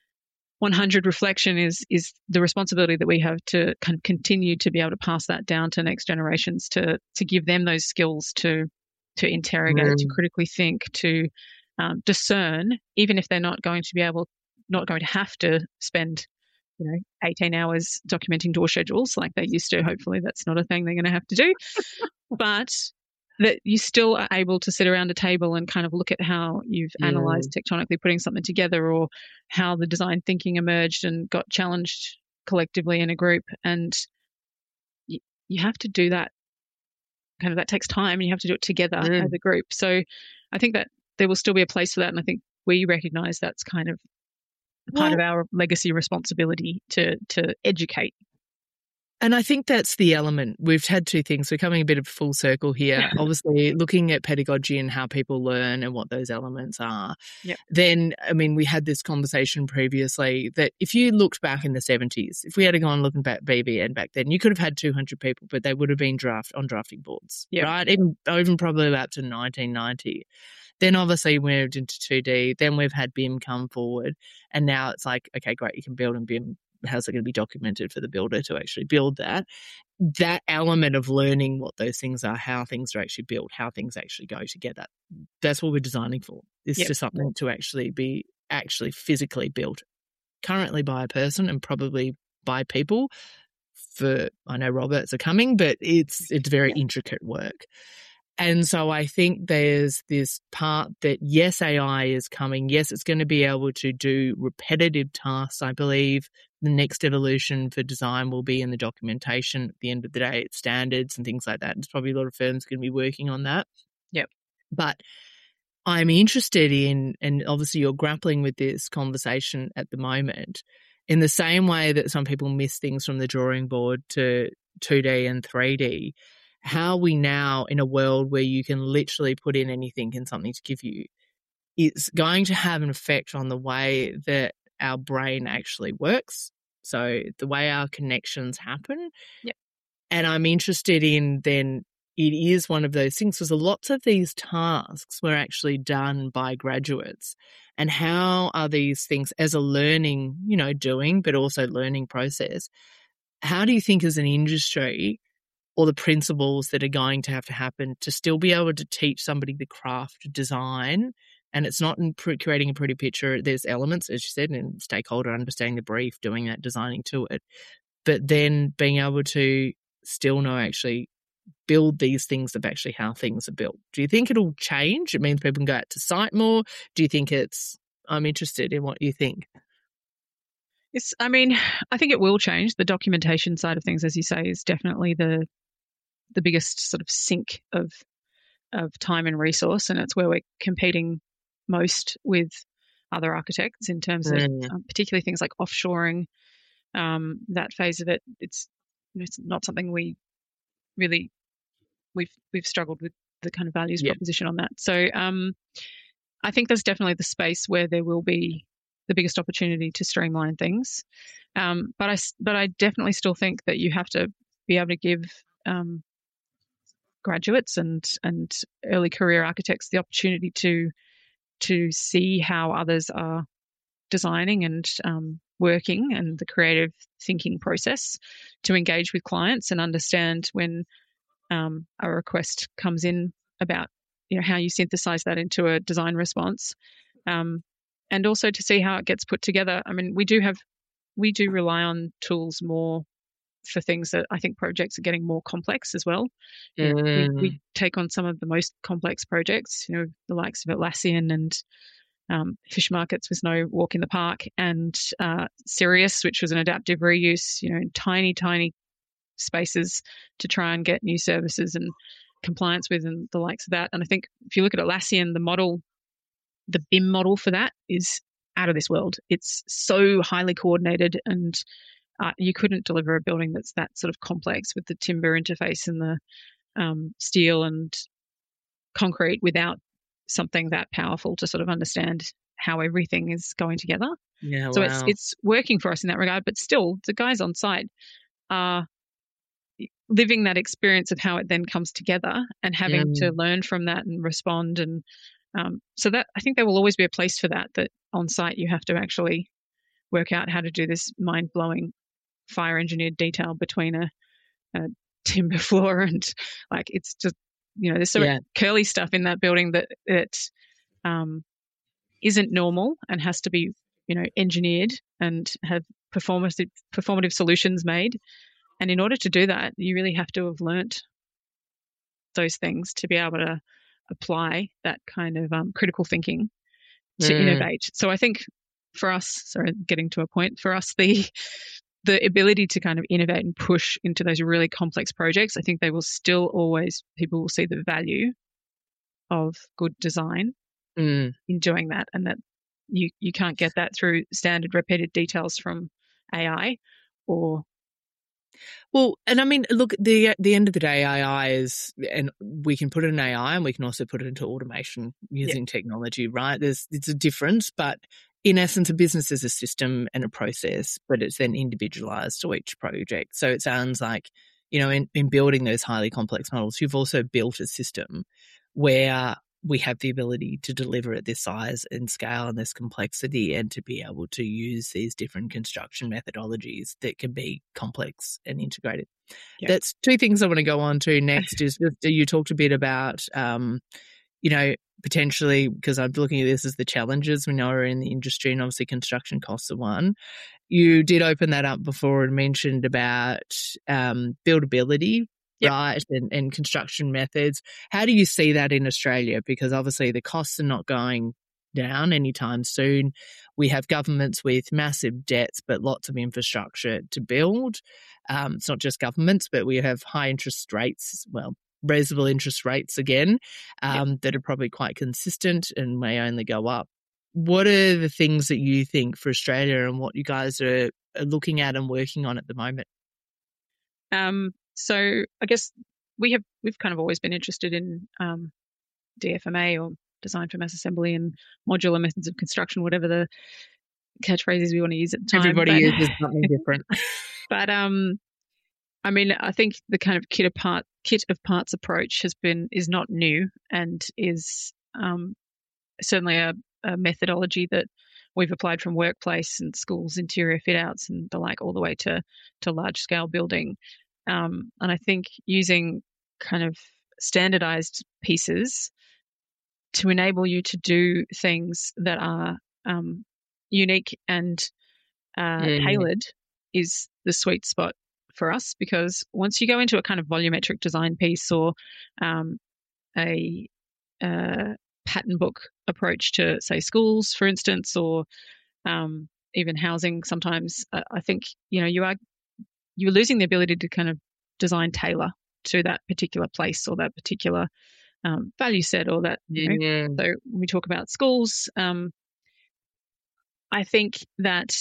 one hundred reflection is is the responsibility that we have to kind of continue to be able to pass that down to next generations, to to give them those skills to to interrogate, Mm. to critically think, to um, discern, even if they're not going to be able, not going to have to spend, you know, eighteen hours documenting door schedules like they used to. Hopefully that's not a thing they're going to have to do. But that you still are able to sit around a table and kind of look at how you've Yeah. analysed tectonically putting something together, or how the design thinking emerged and got challenged collectively in a group. And you, you have to do that. Kind of that takes time, and you have to do it together Mm. as a group. So I think that there will still be a place for that. And I think we recognise that's kind of part Well, of our legacy responsibility to to educate. and I think that's the element. We've had two things. We're coming a bit of full circle here. Obviously, looking at pedagogy and how people learn and what those elements are. Yep. Then, I mean, we had this conversation previously that if you looked back in the seventies, if we had gone looking back B B N back then, you could have had two hundred people, but they would have been draft on drafting boards, Yep. right? Even, even probably up to nineteen ninety. Then obviously we moved into two D. Then we've had B I M come forward. And now it's like, okay, great, you can build in B I M. How's it going to be documented for the builder to actually build that? that element of learning what those things are, how things are actually built, how things actually go together, that's what we're designing for. It's Yep. just something to actually be actually physically built currently by a person and probably by people for, I know robots are coming, but it's it's very intricate work. And so I think there's this part that, yes, A I is coming. Yes, it's going to be able to do repetitive tasks. I believe the next evolution for design will be in the documentation. At the end of the day, it's standards and things like that. There's probably a lot of firms going to be working on that. Yep. But I'm interested in, and obviously you're grappling with this conversation at the moment, in the same way that some people miss things from the drawing board to two D and three D, how we now, in a world where you can literally put in anything and something to give you, it's going to have an effect on the way that our brain actually works. So the way our connections happen. Yep. And I'm interested in then, it is one of those things because lots of these tasks were actually done by graduates. And how are these things as a learning, you know, doing, but also learning process? How do you think as an industry, or the principles that are going to have to happen to still be able to teach somebody the craft of design? And it's not in creating a pretty picture. There's elements, as you said, in stakeholder understanding the brief, doing that, designing to it, but then being able to still know actually build these things of actually how things are built. Do you think it'll change? It means people can go out to site more. Do you think it's, I'm interested in what you think. It's, I mean, I think it will change. The documentation side of things, as you say, is definitely the the biggest sort of sink of of time and resource, and it's where we're competing most with other architects in terms of Mm. um, particularly things like offshoring. Um, that phase of it, it's it's not something we really we've we've struggled with the kind of values Yeah. proposition on that. So um, I think there's definitely the space where there will be the biggest opportunity to streamline things. Um, but I but I definitely still think that you have to be able to give um, graduates and and early career architects the opportunity to to see how others are designing and um, working, and the creative thinking process, to engage with clients and understand when um, a request comes in about, you know, how you synthesize that into a design response, um, and also to see how it gets put together. I mean, we do have we do rely on tools more for things that I think projects are getting more complex as well. You know, we, we take on some of the most complex projects, you know, the likes of Atlassian and um, Fish Markets was no walk in the park, and uh, Sirius, which was an adaptive reuse, you know, in tiny, tiny spaces to try and get new services and compliance with, and the likes of that. And I think if you look at Atlassian, the model, the B I M model for that is out of this world. It's so highly coordinated, and uh, you couldn't deliver a building that's that sort of complex with the timber interface and the um, steel and concrete without something that powerful to sort of understand how everything is going together. Yeah, so wow. it's it's working for us in that regard, but still the guys on site are living that experience of how it then comes together and having Yeah. to learn from that and respond. And um, so that, I think there will always be a place for that, that on site you have to actually work out how to do this mind-blowing fire engineered detail between a, a timber floor and, like, it's just, you know, there's so Yeah. much curly stuff in that building that it um, isn't normal and has to be, you know, engineered and have performative performative solutions made. And in order to do that, you really have to have learnt those things to be able to apply that kind of um, critical thinking to Mm. innovate. So I think for us, sorry, getting to a point, for us, the the ability to kind of innovate and push into those really complex projects, I think they will still always, people will see the value of good design Mm. in doing that, and that you, you can't get that through standard repeated details from A I or Well, and I mean, look, the at the end of the day, A I is, and we can put it in A I and we can also put it into automation using technology, right? There's it's a difference, but in essence, a business is a system and a process, but it's then individualized to each project. So it sounds like, you know, in, in building those highly complex models, you've also built a system where we have the ability to deliver at this size and scale and this complexity, and to be able to use these different construction methodologies that can be complex and integrated. Yeah. That's two things I want to go on to next is just, you talked a bit about, um, you know, potentially, because I'm looking at this as the challenges we know are in the industry, and obviously construction costs are one. You did open that up before and mentioned about um, buildability, Yep. right, and, and construction methods. How do you see that in Australia? Because obviously the costs are not going down anytime soon. We have governments with massive debts, but lots of infrastructure to build. Um, it's not just governments, but we have high interest rates as well. Raisable interest rates again, um, Yep. that are probably quite consistent and may only go up. What are the things that you think for Australia and what you guys are, are looking at and working on at the moment? Um, so I guess we have we've kind of always been interested in um, D F M A, or design for mass assembly, and modular methods of construction, whatever the catchphrases we want to use at the time. Everybody but, uses something different. But um, I mean, I think the kind of kit of part kit of parts approach has been is not new, and is um, certainly a, a methodology that we've applied from workplace and schools, interior fit outs and the like, all the way to to large scale building. Um, and I think using kind of standardized pieces to enable you to do things that are um, unique and uh, Mm. tailored is the sweet spot for us, because once you go into a kind of volumetric design piece, or um, a, a pattern book approach to, say, schools, for instance, or um, even housing, sometimes uh, I think you know you are you're losing the ability to kind of design tailor to that particular place or that particular um, value set, or that you know. Yeah. So when we talk about schools, um, I think that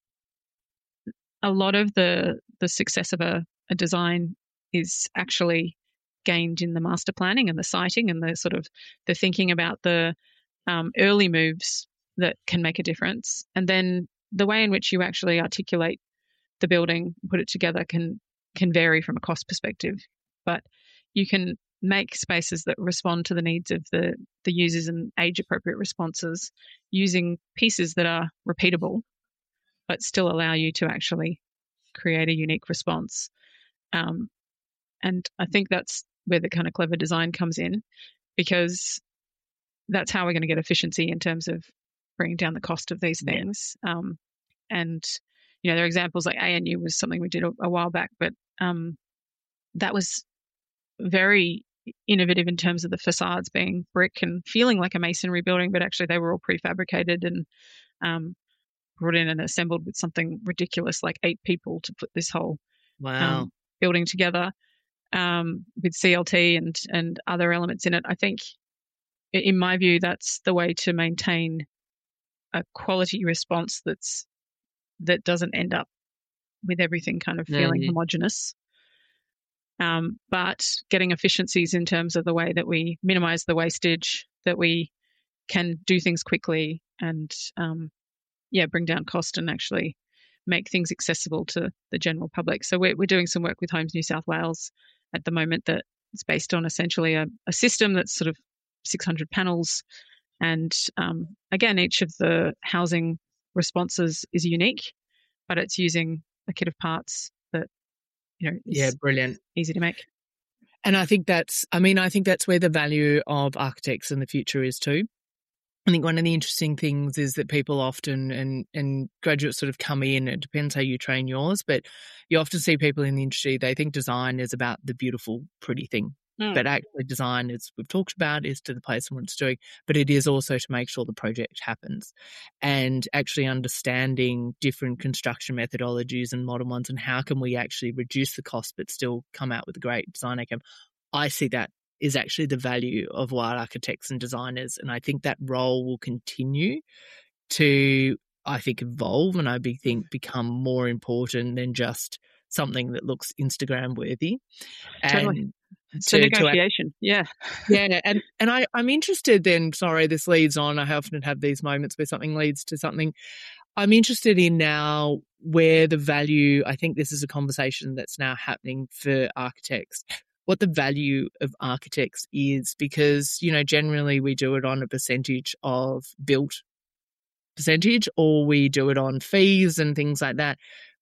a lot of the the success of a, a design is actually gained in the master planning and the siting and the sort of the thinking about the um, early moves that can make a difference. And then the way in which you actually articulate the building, put it together, can can vary from a cost perspective. But you can make spaces that respond to the needs of the, the users and age appropriate responses using pieces that are repeatable, but still allow you to actually create a unique response. Um, and I think that's where the kind of clever design comes in, because that's how we're going to get efficiency in terms of bringing down the cost of these things. Yeah. Um, and, you know, there are examples like A N U was something we did a, a while back, but um, that was very innovative in terms of the facades being brick and feeling like a masonry building, but actually they were all prefabricated and um, brought in and assembled with something ridiculous like eight people to put this whole wow. um, building together um, with C L T and and other elements in it. I think, in my view, that's the way to maintain a quality response that's that doesn't end up with everything kind of feeling Mm-hmm. homogenous. Um, but getting efficiencies in terms of the way that we minimize the wastage, that we can do things quickly and um, yeah, bring down cost and actually make things accessible to the general public. So we're, we're doing some work with Homes New South Wales at the moment that is based on essentially a, a system that's sort of six hundred panels. And um, again, each of the housing responses is unique, but it's using a kit of parts that, you know, is yeah, brilliant. easy to make. And I think that's, I mean, I think that's where the value of architects in the future is too. I think one of the interesting things is that people often, and, and graduates sort of come in, it depends how you train yours, but you often see people in the industry, they think design is about the beautiful, pretty thing. Mm. But actually design, as we've talked about, is to the place and what it's doing, but it is also to make sure the project happens. And actually understanding different construction methodologies and modern ones, and how can we actually reduce the cost but still come out with a great design outcome. I see that is actually the value of wild architects and designers. And I think that role will continue to, I think, evolve and I think become more important than just something that looks Instagram worthy. Totally. And it's to, a negotiation. To, yeah. Yeah. And, and I, I'm interested then, sorry, this leads on. I often have these moments where something leads to something. I'm interested in now where the value, I think this is a conversation that's now happening for architects, what the value of architects is, because, you know, generally we do it on a percentage of built percentage, or we do it on fees and things like that.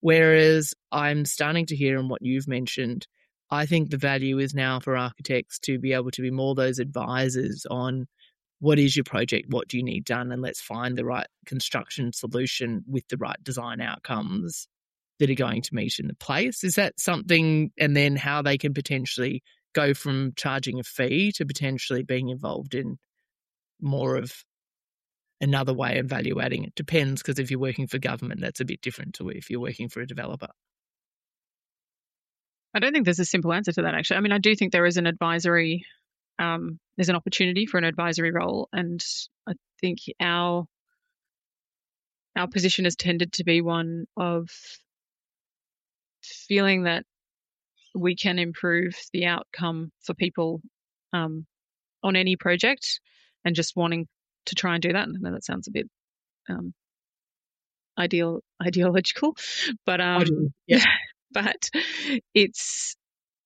Whereas I'm starting to hear in what you've mentioned, I think the value is now for architects to be able to be more those advisors on what is your project, what do you need done, and let's find the right construction solution with the right design outcomes that are going to meet in the place. Is that something, and then how they can potentially go from charging a fee to potentially being involved in more of another way of value adding? It depends, because if you're working for government, that's a bit different to if you're working for a developer. I don't think there's a simple answer to that, actually. I mean, I do think there is an advisory, um, there's an opportunity for an advisory role, and I think our our position has tended to be one of feeling that we can improve the outcome for people um, on any project, and just wanting to try and do that. And I know that sounds a bit um, ideal, ideological, but um, yeah. but it's.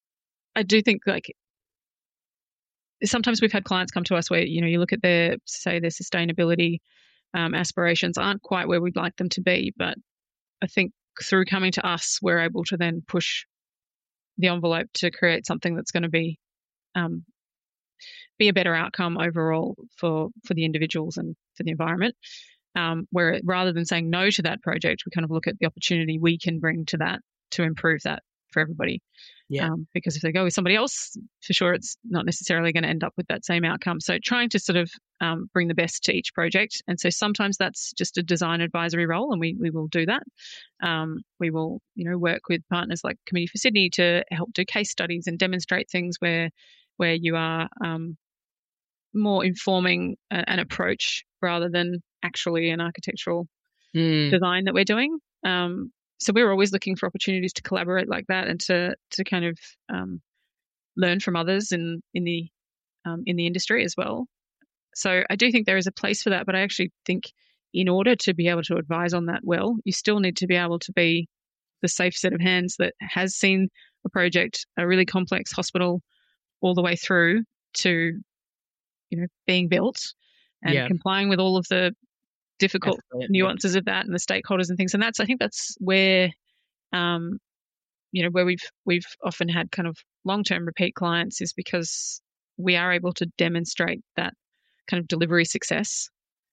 I do think, like, sometimes we've had clients come to us where, you know, you look at their, say, their sustainability um, aspirations aren't quite where we'd like them to be, but I think through coming to us, we're able to then push the envelope to create something that's going to be um, be a better outcome overall for for the individuals and for the environment. Um, where rather than saying no to that project, we kind of look at the opportunity we can bring to that to improve that for everybody. Yeah. Um, because if they go with somebody else, for sure, it's not necessarily going to end up with that same outcome. So trying to sort of um, bring the best to each project. And so sometimes that's just a design advisory role, and we we will do that. Um, we will, you know, work with partners like Committee for Sydney to help do case studies and demonstrate things where where you are um, more informing a, an approach rather than actually an architectural mm. design that we're doing. Um, So we're always looking for opportunities to collaborate like that, and to to kind of um, learn from others in in the um, in the industry as well. So I do think there is a place for that, but I actually think in order to be able to advise on that well, you still need to be able to be the safe set of hands that has seen a project, a really complex hospital, all the way through to, you know, being built and yeah. complying with all of the difficult Absolutely. nuances of that and the stakeholders and things. And that's, I think that's where, um, you know, where we've, we've often had kind of long-term repeat clients, is because we are able to demonstrate that kind of delivery success.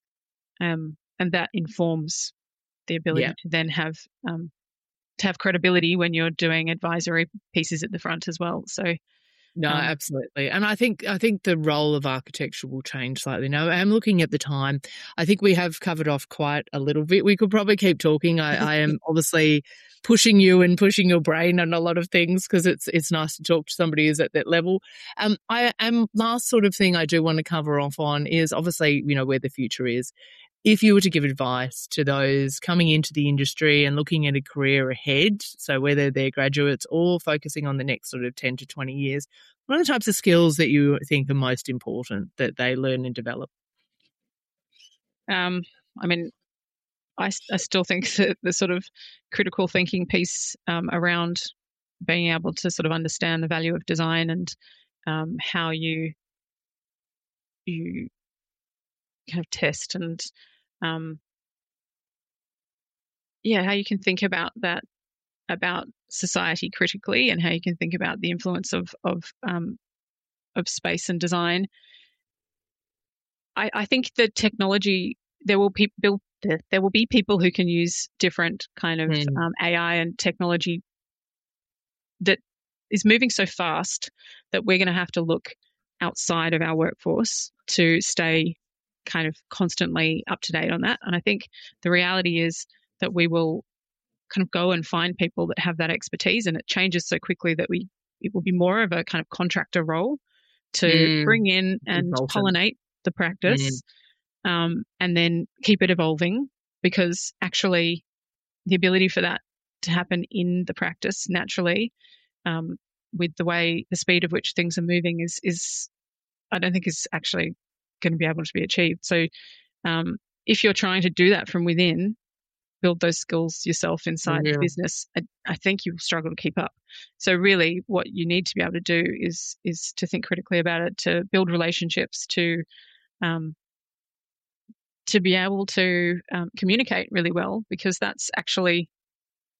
Um, and that informs the ability yeah. to then have, um, to have credibility when you're doing advisory pieces at the front as well. So, No, um, absolutely. And I think I think the role of architecture will change slightly. Now, I'm looking at the time. I think we have covered off quite a little bit. We could probably keep talking. I, I am obviously pushing you and pushing your brain on a lot of things, because it's it's nice to talk to somebody who's at that level. Um, I am last sort of thing I do want to cover off on is obviously, you know, where the future is. If you were to give advice to those coming into the industry and looking at a career ahead, so whether they're graduates or focusing on the next sort of ten to twenty years, what are the types of skills that you think are most important that they learn and develop? Um, I mean, I, I still think that the sort of critical thinking piece um, around being able to sort of understand the value of design and um, how you you kind of test and um, yeah, how you can think about that, about society critically, and how you can think about the influence of of um, of space and design. I, I think that technology, there will pe- build, there will be people who can use different kind of Mm. um, A I and technology that is moving so fast that we're going to have to look outside of our workforce to stay kind of constantly up to date on that. And I think the reality is that we will kind of go and find people that have that expertise, and it changes so quickly that we it will be more of a kind of contractor role to Mm. bring in and Consultant. pollinate the practice, mm. um, and then keep it evolving, because actually the ability for that to happen in the practice naturally, um, with the way, the speed of which things are moving is, is I don't think is actually going to be able to be achieved. So um, if you're trying to do that from within, build those skills yourself inside Yeah. the business, I, I think you'll struggle to keep up. So really what you need to be able to do is is to think critically about it, to build relationships, to um, to be able to um, communicate really well, because that's actually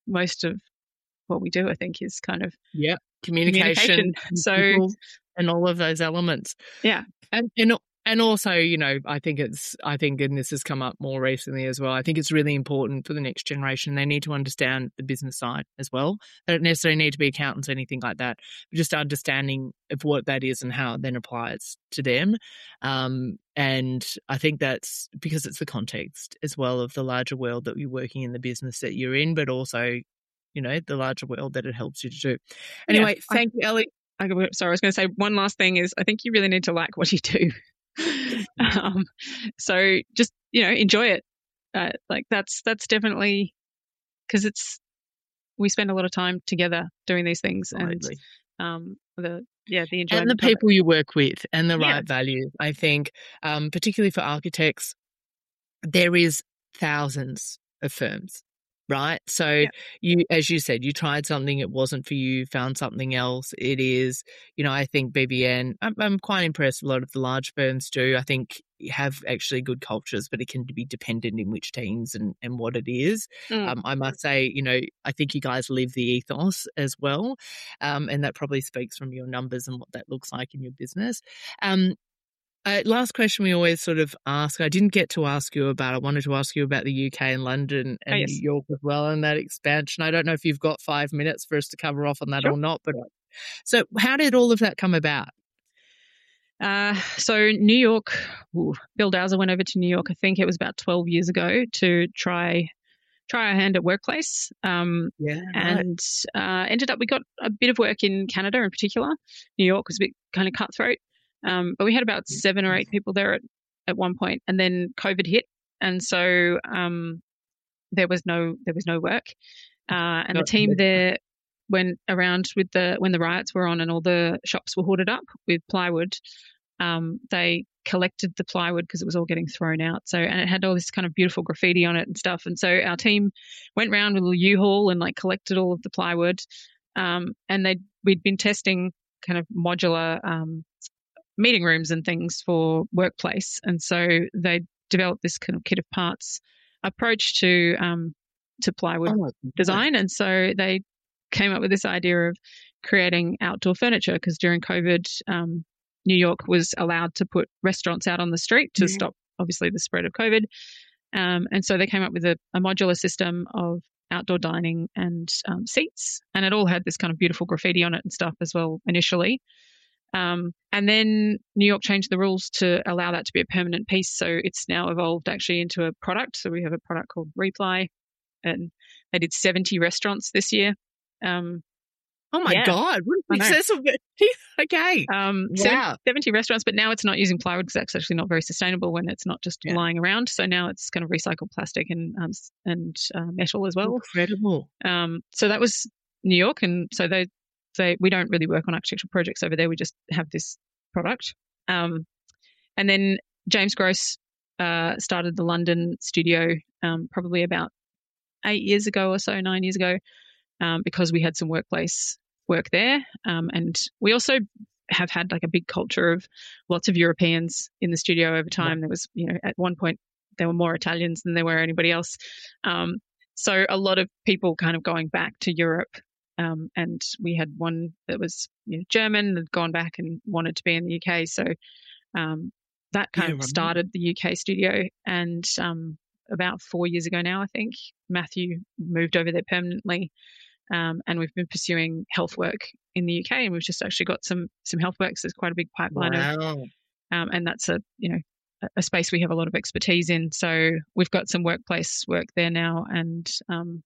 most of what we do, I think, is kind of yeah, communication, communication. So, people, and all of those elements. Yeah. And, and and also, you know, I think it's, I think, and this has come up more recently as well, I think it's really important for the next generation. They need to understand the business side as well. They don't necessarily need to be accountants or anything like that, but just understanding of what that is and how it then applies to them. Um, and I think that's because it's the context as well of the larger world that you're working in, the business that you're in, but also, you know, the larger world that it helps you to do. Anyway, yeah, thank I, you, Ellie. I, sorry, I was going to say one last thing is I think you really need to like what you do. um, so just, you know, enjoy it. Uh, like that's, that's definitely, because it's, we spend a lot of time together doing these things. Totally. And um, the, yeah, the enjoyment. And the people you work with and the yeah. right values. I think, um, particularly for architects, there is thousands of firms. Right. So yeah. you, as you said, you tried something, it wasn't for you, found something else. It is, you know, I think B B N, I'm, I'm quite impressed. A lot of the large firms do, I think, have actually good cultures, but it can be dependent in which teams and, and what it is. Mm. Um, I must say, you know, I think you guys live the ethos as well. Um, and that probably speaks from your numbers and what that looks like in your business. Um, Uh, last question we always sort of ask, I didn't get to ask you about, I wanted to ask you about the U K and London and oh, yes. New York as well and that expansion. I don't know if you've got five minutes for us to cover off on that sure. or not, but so how did all of that come about? Uh, so New York, ooh, Bill Dowser went over to New York, I think it was about twelve years ago, to try try our hand at workplace. Um, yeah, and right. uh, ended up, we got a bit of work in Canada in particular. New York was a bit kind of cutthroat. Um, but we had about seven or eight people there at, at one point, and then COVID hit, and so um, there was no there was no work, uh, and the team there went around with the when the riots were on and all the shops were hoarded up with plywood. Um, they collected the plywood because it was all getting thrown out. So and it had all this kind of beautiful graffiti on it and stuff. And so our team went around with a U-Haul and like collected all of the plywood, um, and they we'd been testing kind of modular. Um, meeting rooms and things for workplace. And so they developed this kind of kit of parts approach to um, to plywood oh, design. And so they came up with this idea of creating outdoor furniture because during COVID, um, New York was allowed to put restaurants out on the street to yeah. stop, obviously, the spread of COVID. Um, and so they came up with a, a modular system of outdoor dining and um, seats. And it all had this kind of beautiful graffiti on it and stuff as well initially. Um, and then New York changed the rules to allow that to be a permanent piece. So it's now evolved actually into a product. So we have a product called Reply, and they did seventy restaurants this year. Um, oh my yeah. God. What excessive. Okay. Um, wow. seventy restaurants, but now it's not using plywood because that's actually not very sustainable when it's not just yeah. lying around. So now it's kind of recycled plastic and, um, and uh, metal as well. Incredible. Um, so that was New York. And so they, They, we don't really work on architectural projects over there. We just have this product. Um, and then James Gross uh, started the London studio um, probably about eight years ago or so, nine years ago, um, because we had some workplace work there. Um, and we also have had like a big culture of lots of Europeans in the studio over time. Yeah. There was, you know, at one point there were more Italians than there were anybody else. Um, so a lot of people kind of going back to Europe. Um, and we had one that was you know, German, had gone back and wanted to be in the U K. So um, that kind yeah, of started the U K studio. And um, about four years ago now, I think, Matthew moved over there permanently. Um, and we've been pursuing health work in the U K. And we've just actually got some some health work. So there's quite a big pipeline. Wow. Of, um, and that's a, you know, a space we have a lot of expertise in. So we've got some workplace work there now and um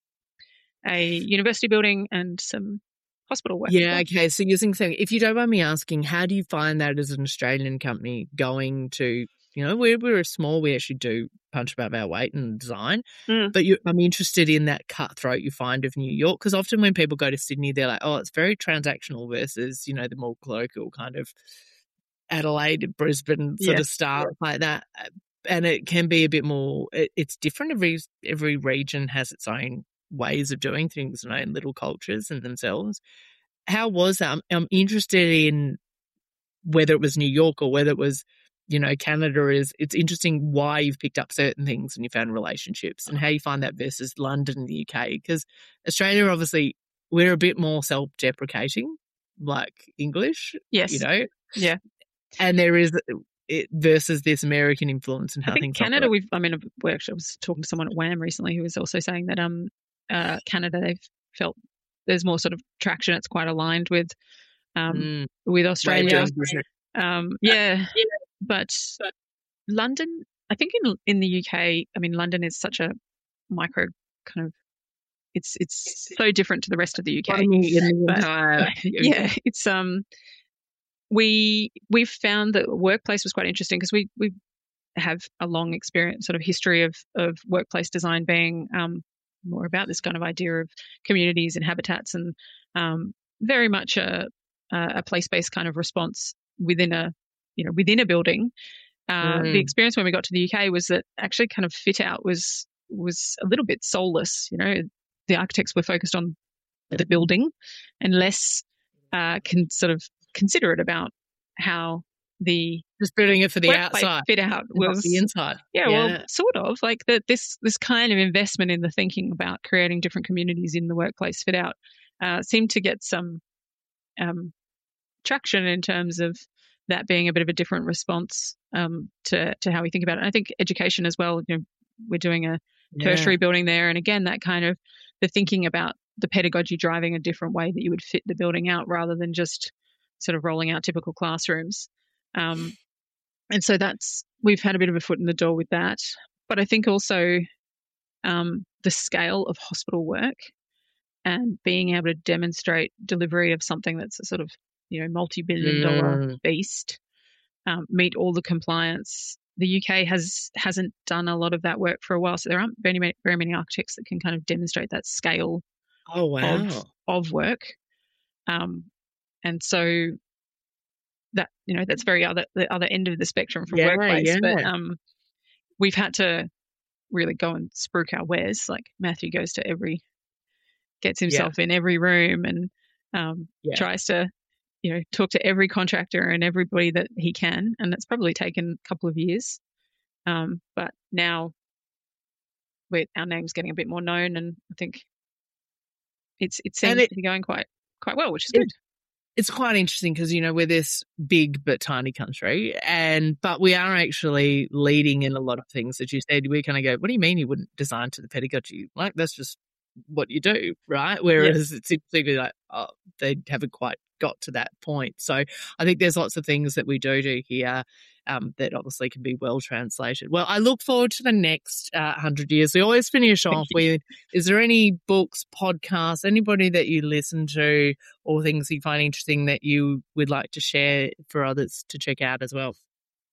a university building and some hospital work. Yeah, okay. So using so if you don't mind me asking, how do you find that as an Australian company going to, you know, we're we're small, we actually do punch above our weight in design, mm. but you, I'm interested in that cutthroat you find of New York because often when people go to Sydney, they're like, oh, it's very transactional versus, you know, the more colloquial kind of Adelaide, Brisbane sort yeah. of style yeah. like that. And it can be a bit more, it, it's different. Every every region has its own ways of doing things, you know, and little cultures in themselves. How was that? I'm, I'm interested in whether it was New York or whether it was you know, Canada is, it's interesting why you've picked up certain things and you found relationships and how you find that versus London and the U K. Because Australia, obviously, we're a bit more self-deprecating, like English, Yes. you know? Yeah. And there is it versus this American influence and how I think things Canada, operate. we've, I mean, we actually I was talking to someone at WAM recently who was also saying that um, uh, Canada, they've felt there's more sort of traction. It's quite aligned with um, Mm, with way of Australia. doing business. Um, yeah, but London, I think in in the U K, I mean, London is such a micro kind of, it's it's so different to the rest of the U K. Economy in the But entire yeah, it's um, we we've found that workplace was quite interesting because we we have a long experience, sort of history of of workplace design being um more about this kind of idea of communities and habitats and um very much a a place-based kind of response within a you know within a building. Uh, Mm. The experience when we got to the U K was that actually kind of fit out was was a little bit soulless. You know, the architects were focused on the building and less uh, can sort of considerate about how the Just building it for the workplace outside, fit out not was the inside. yeah, well, sort of like that. This this kind of investment in the thinking about creating different communities in the workplace fit out uh, seemed to get some um, traction in terms of that being a bit of a different response um, to to how we think about it. And I think education as well. You know, we're doing a tertiary Yeah. building there, and again, that kind of the thinking about the pedagogy driving a different way that you would fit the building out rather than just sort of rolling out typical classrooms. Um, and so that's we've had a bit of a foot in the door with that. But I think also um, the scale of hospital work and being able to demonstrate delivery of something that's a sort of you know multi-billion dollar Mm. beast, um, meet all the compliance. The U K has hasn't done a lot of that work for a while, so there aren't very many, very many architects that can kind of demonstrate that scale Oh, wow. of of work. Um, and so that you know that's very other the other end of the spectrum from Yeah, workplace. yeah. But um, we've had to really go and spruik our wares. Like Matthew goes to every, gets himself in every room and um, Yeah. tries to you know talk to every contractor and everybody that he can, and it's probably taken a couple of years. Um, but now we're, our name's getting a bit more known, and I think it's it seems it- to be going quite quite well, which is it- good. It's quite interesting because, you know, we're this big but tiny country, and but we are actually leading in a lot of things. As you said, we kind of go, what do you mean you wouldn't design to the pedagogy? Like, that's just what you do, right? Whereas it's simply like, oh, they haven't quite got to that point. So I think there's lots of things that we do do here um, that obviously can be well translated. Well, I look forward to the next uh, hundred years. We always finish off with, is there any books, podcasts, anybody that you listen to or things you find interesting that you would like to share for others to check out as well?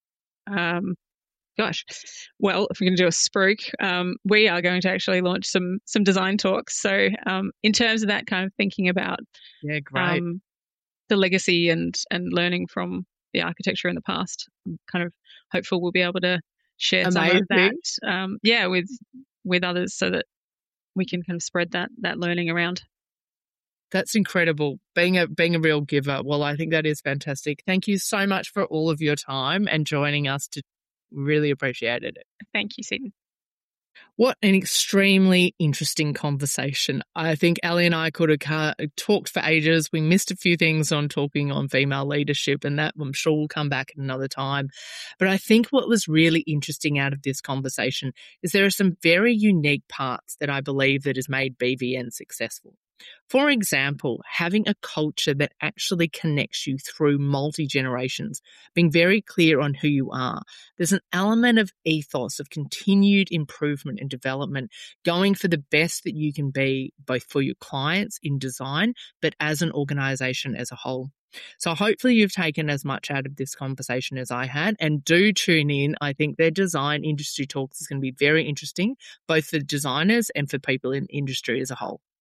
Um, gosh, well, if we're going to do a spruik, um, we are going to actually launch some some design talks. So um, in terms of that kind of thinking about Yeah, great. um, the legacy and and learning from the architecture in the past, I'm kind of hopeful we'll be able to share some of that, um, yeah, with with others so that we can kind of spread that that learning around. That's incredible. Being a being a real giver. Well, I think that is fantastic. Thank you so much for all of your time and joining us. To really appreciated it. Thank you, Seaton. What an extremely interesting conversation. I think Ali and I could have ca- talked for ages. We missed a few things on talking on female leadership, and that I'm sure will come back at another time. But I think what was really interesting out of this conversation is there are some very unique parts that I believe that has made B V N successful. For example, having a culture that actually connects you through multi-generations, being very clear on who you are. There's an element of ethos, of continued improvement and development, going for the best that you can be, both for your clients in design, but as an organisation as a whole. So hopefully you've taken as much out of this conversation as I had, and do tune in. I think their design industry talks is going to be very interesting, both for designers and for people in industry as a whole.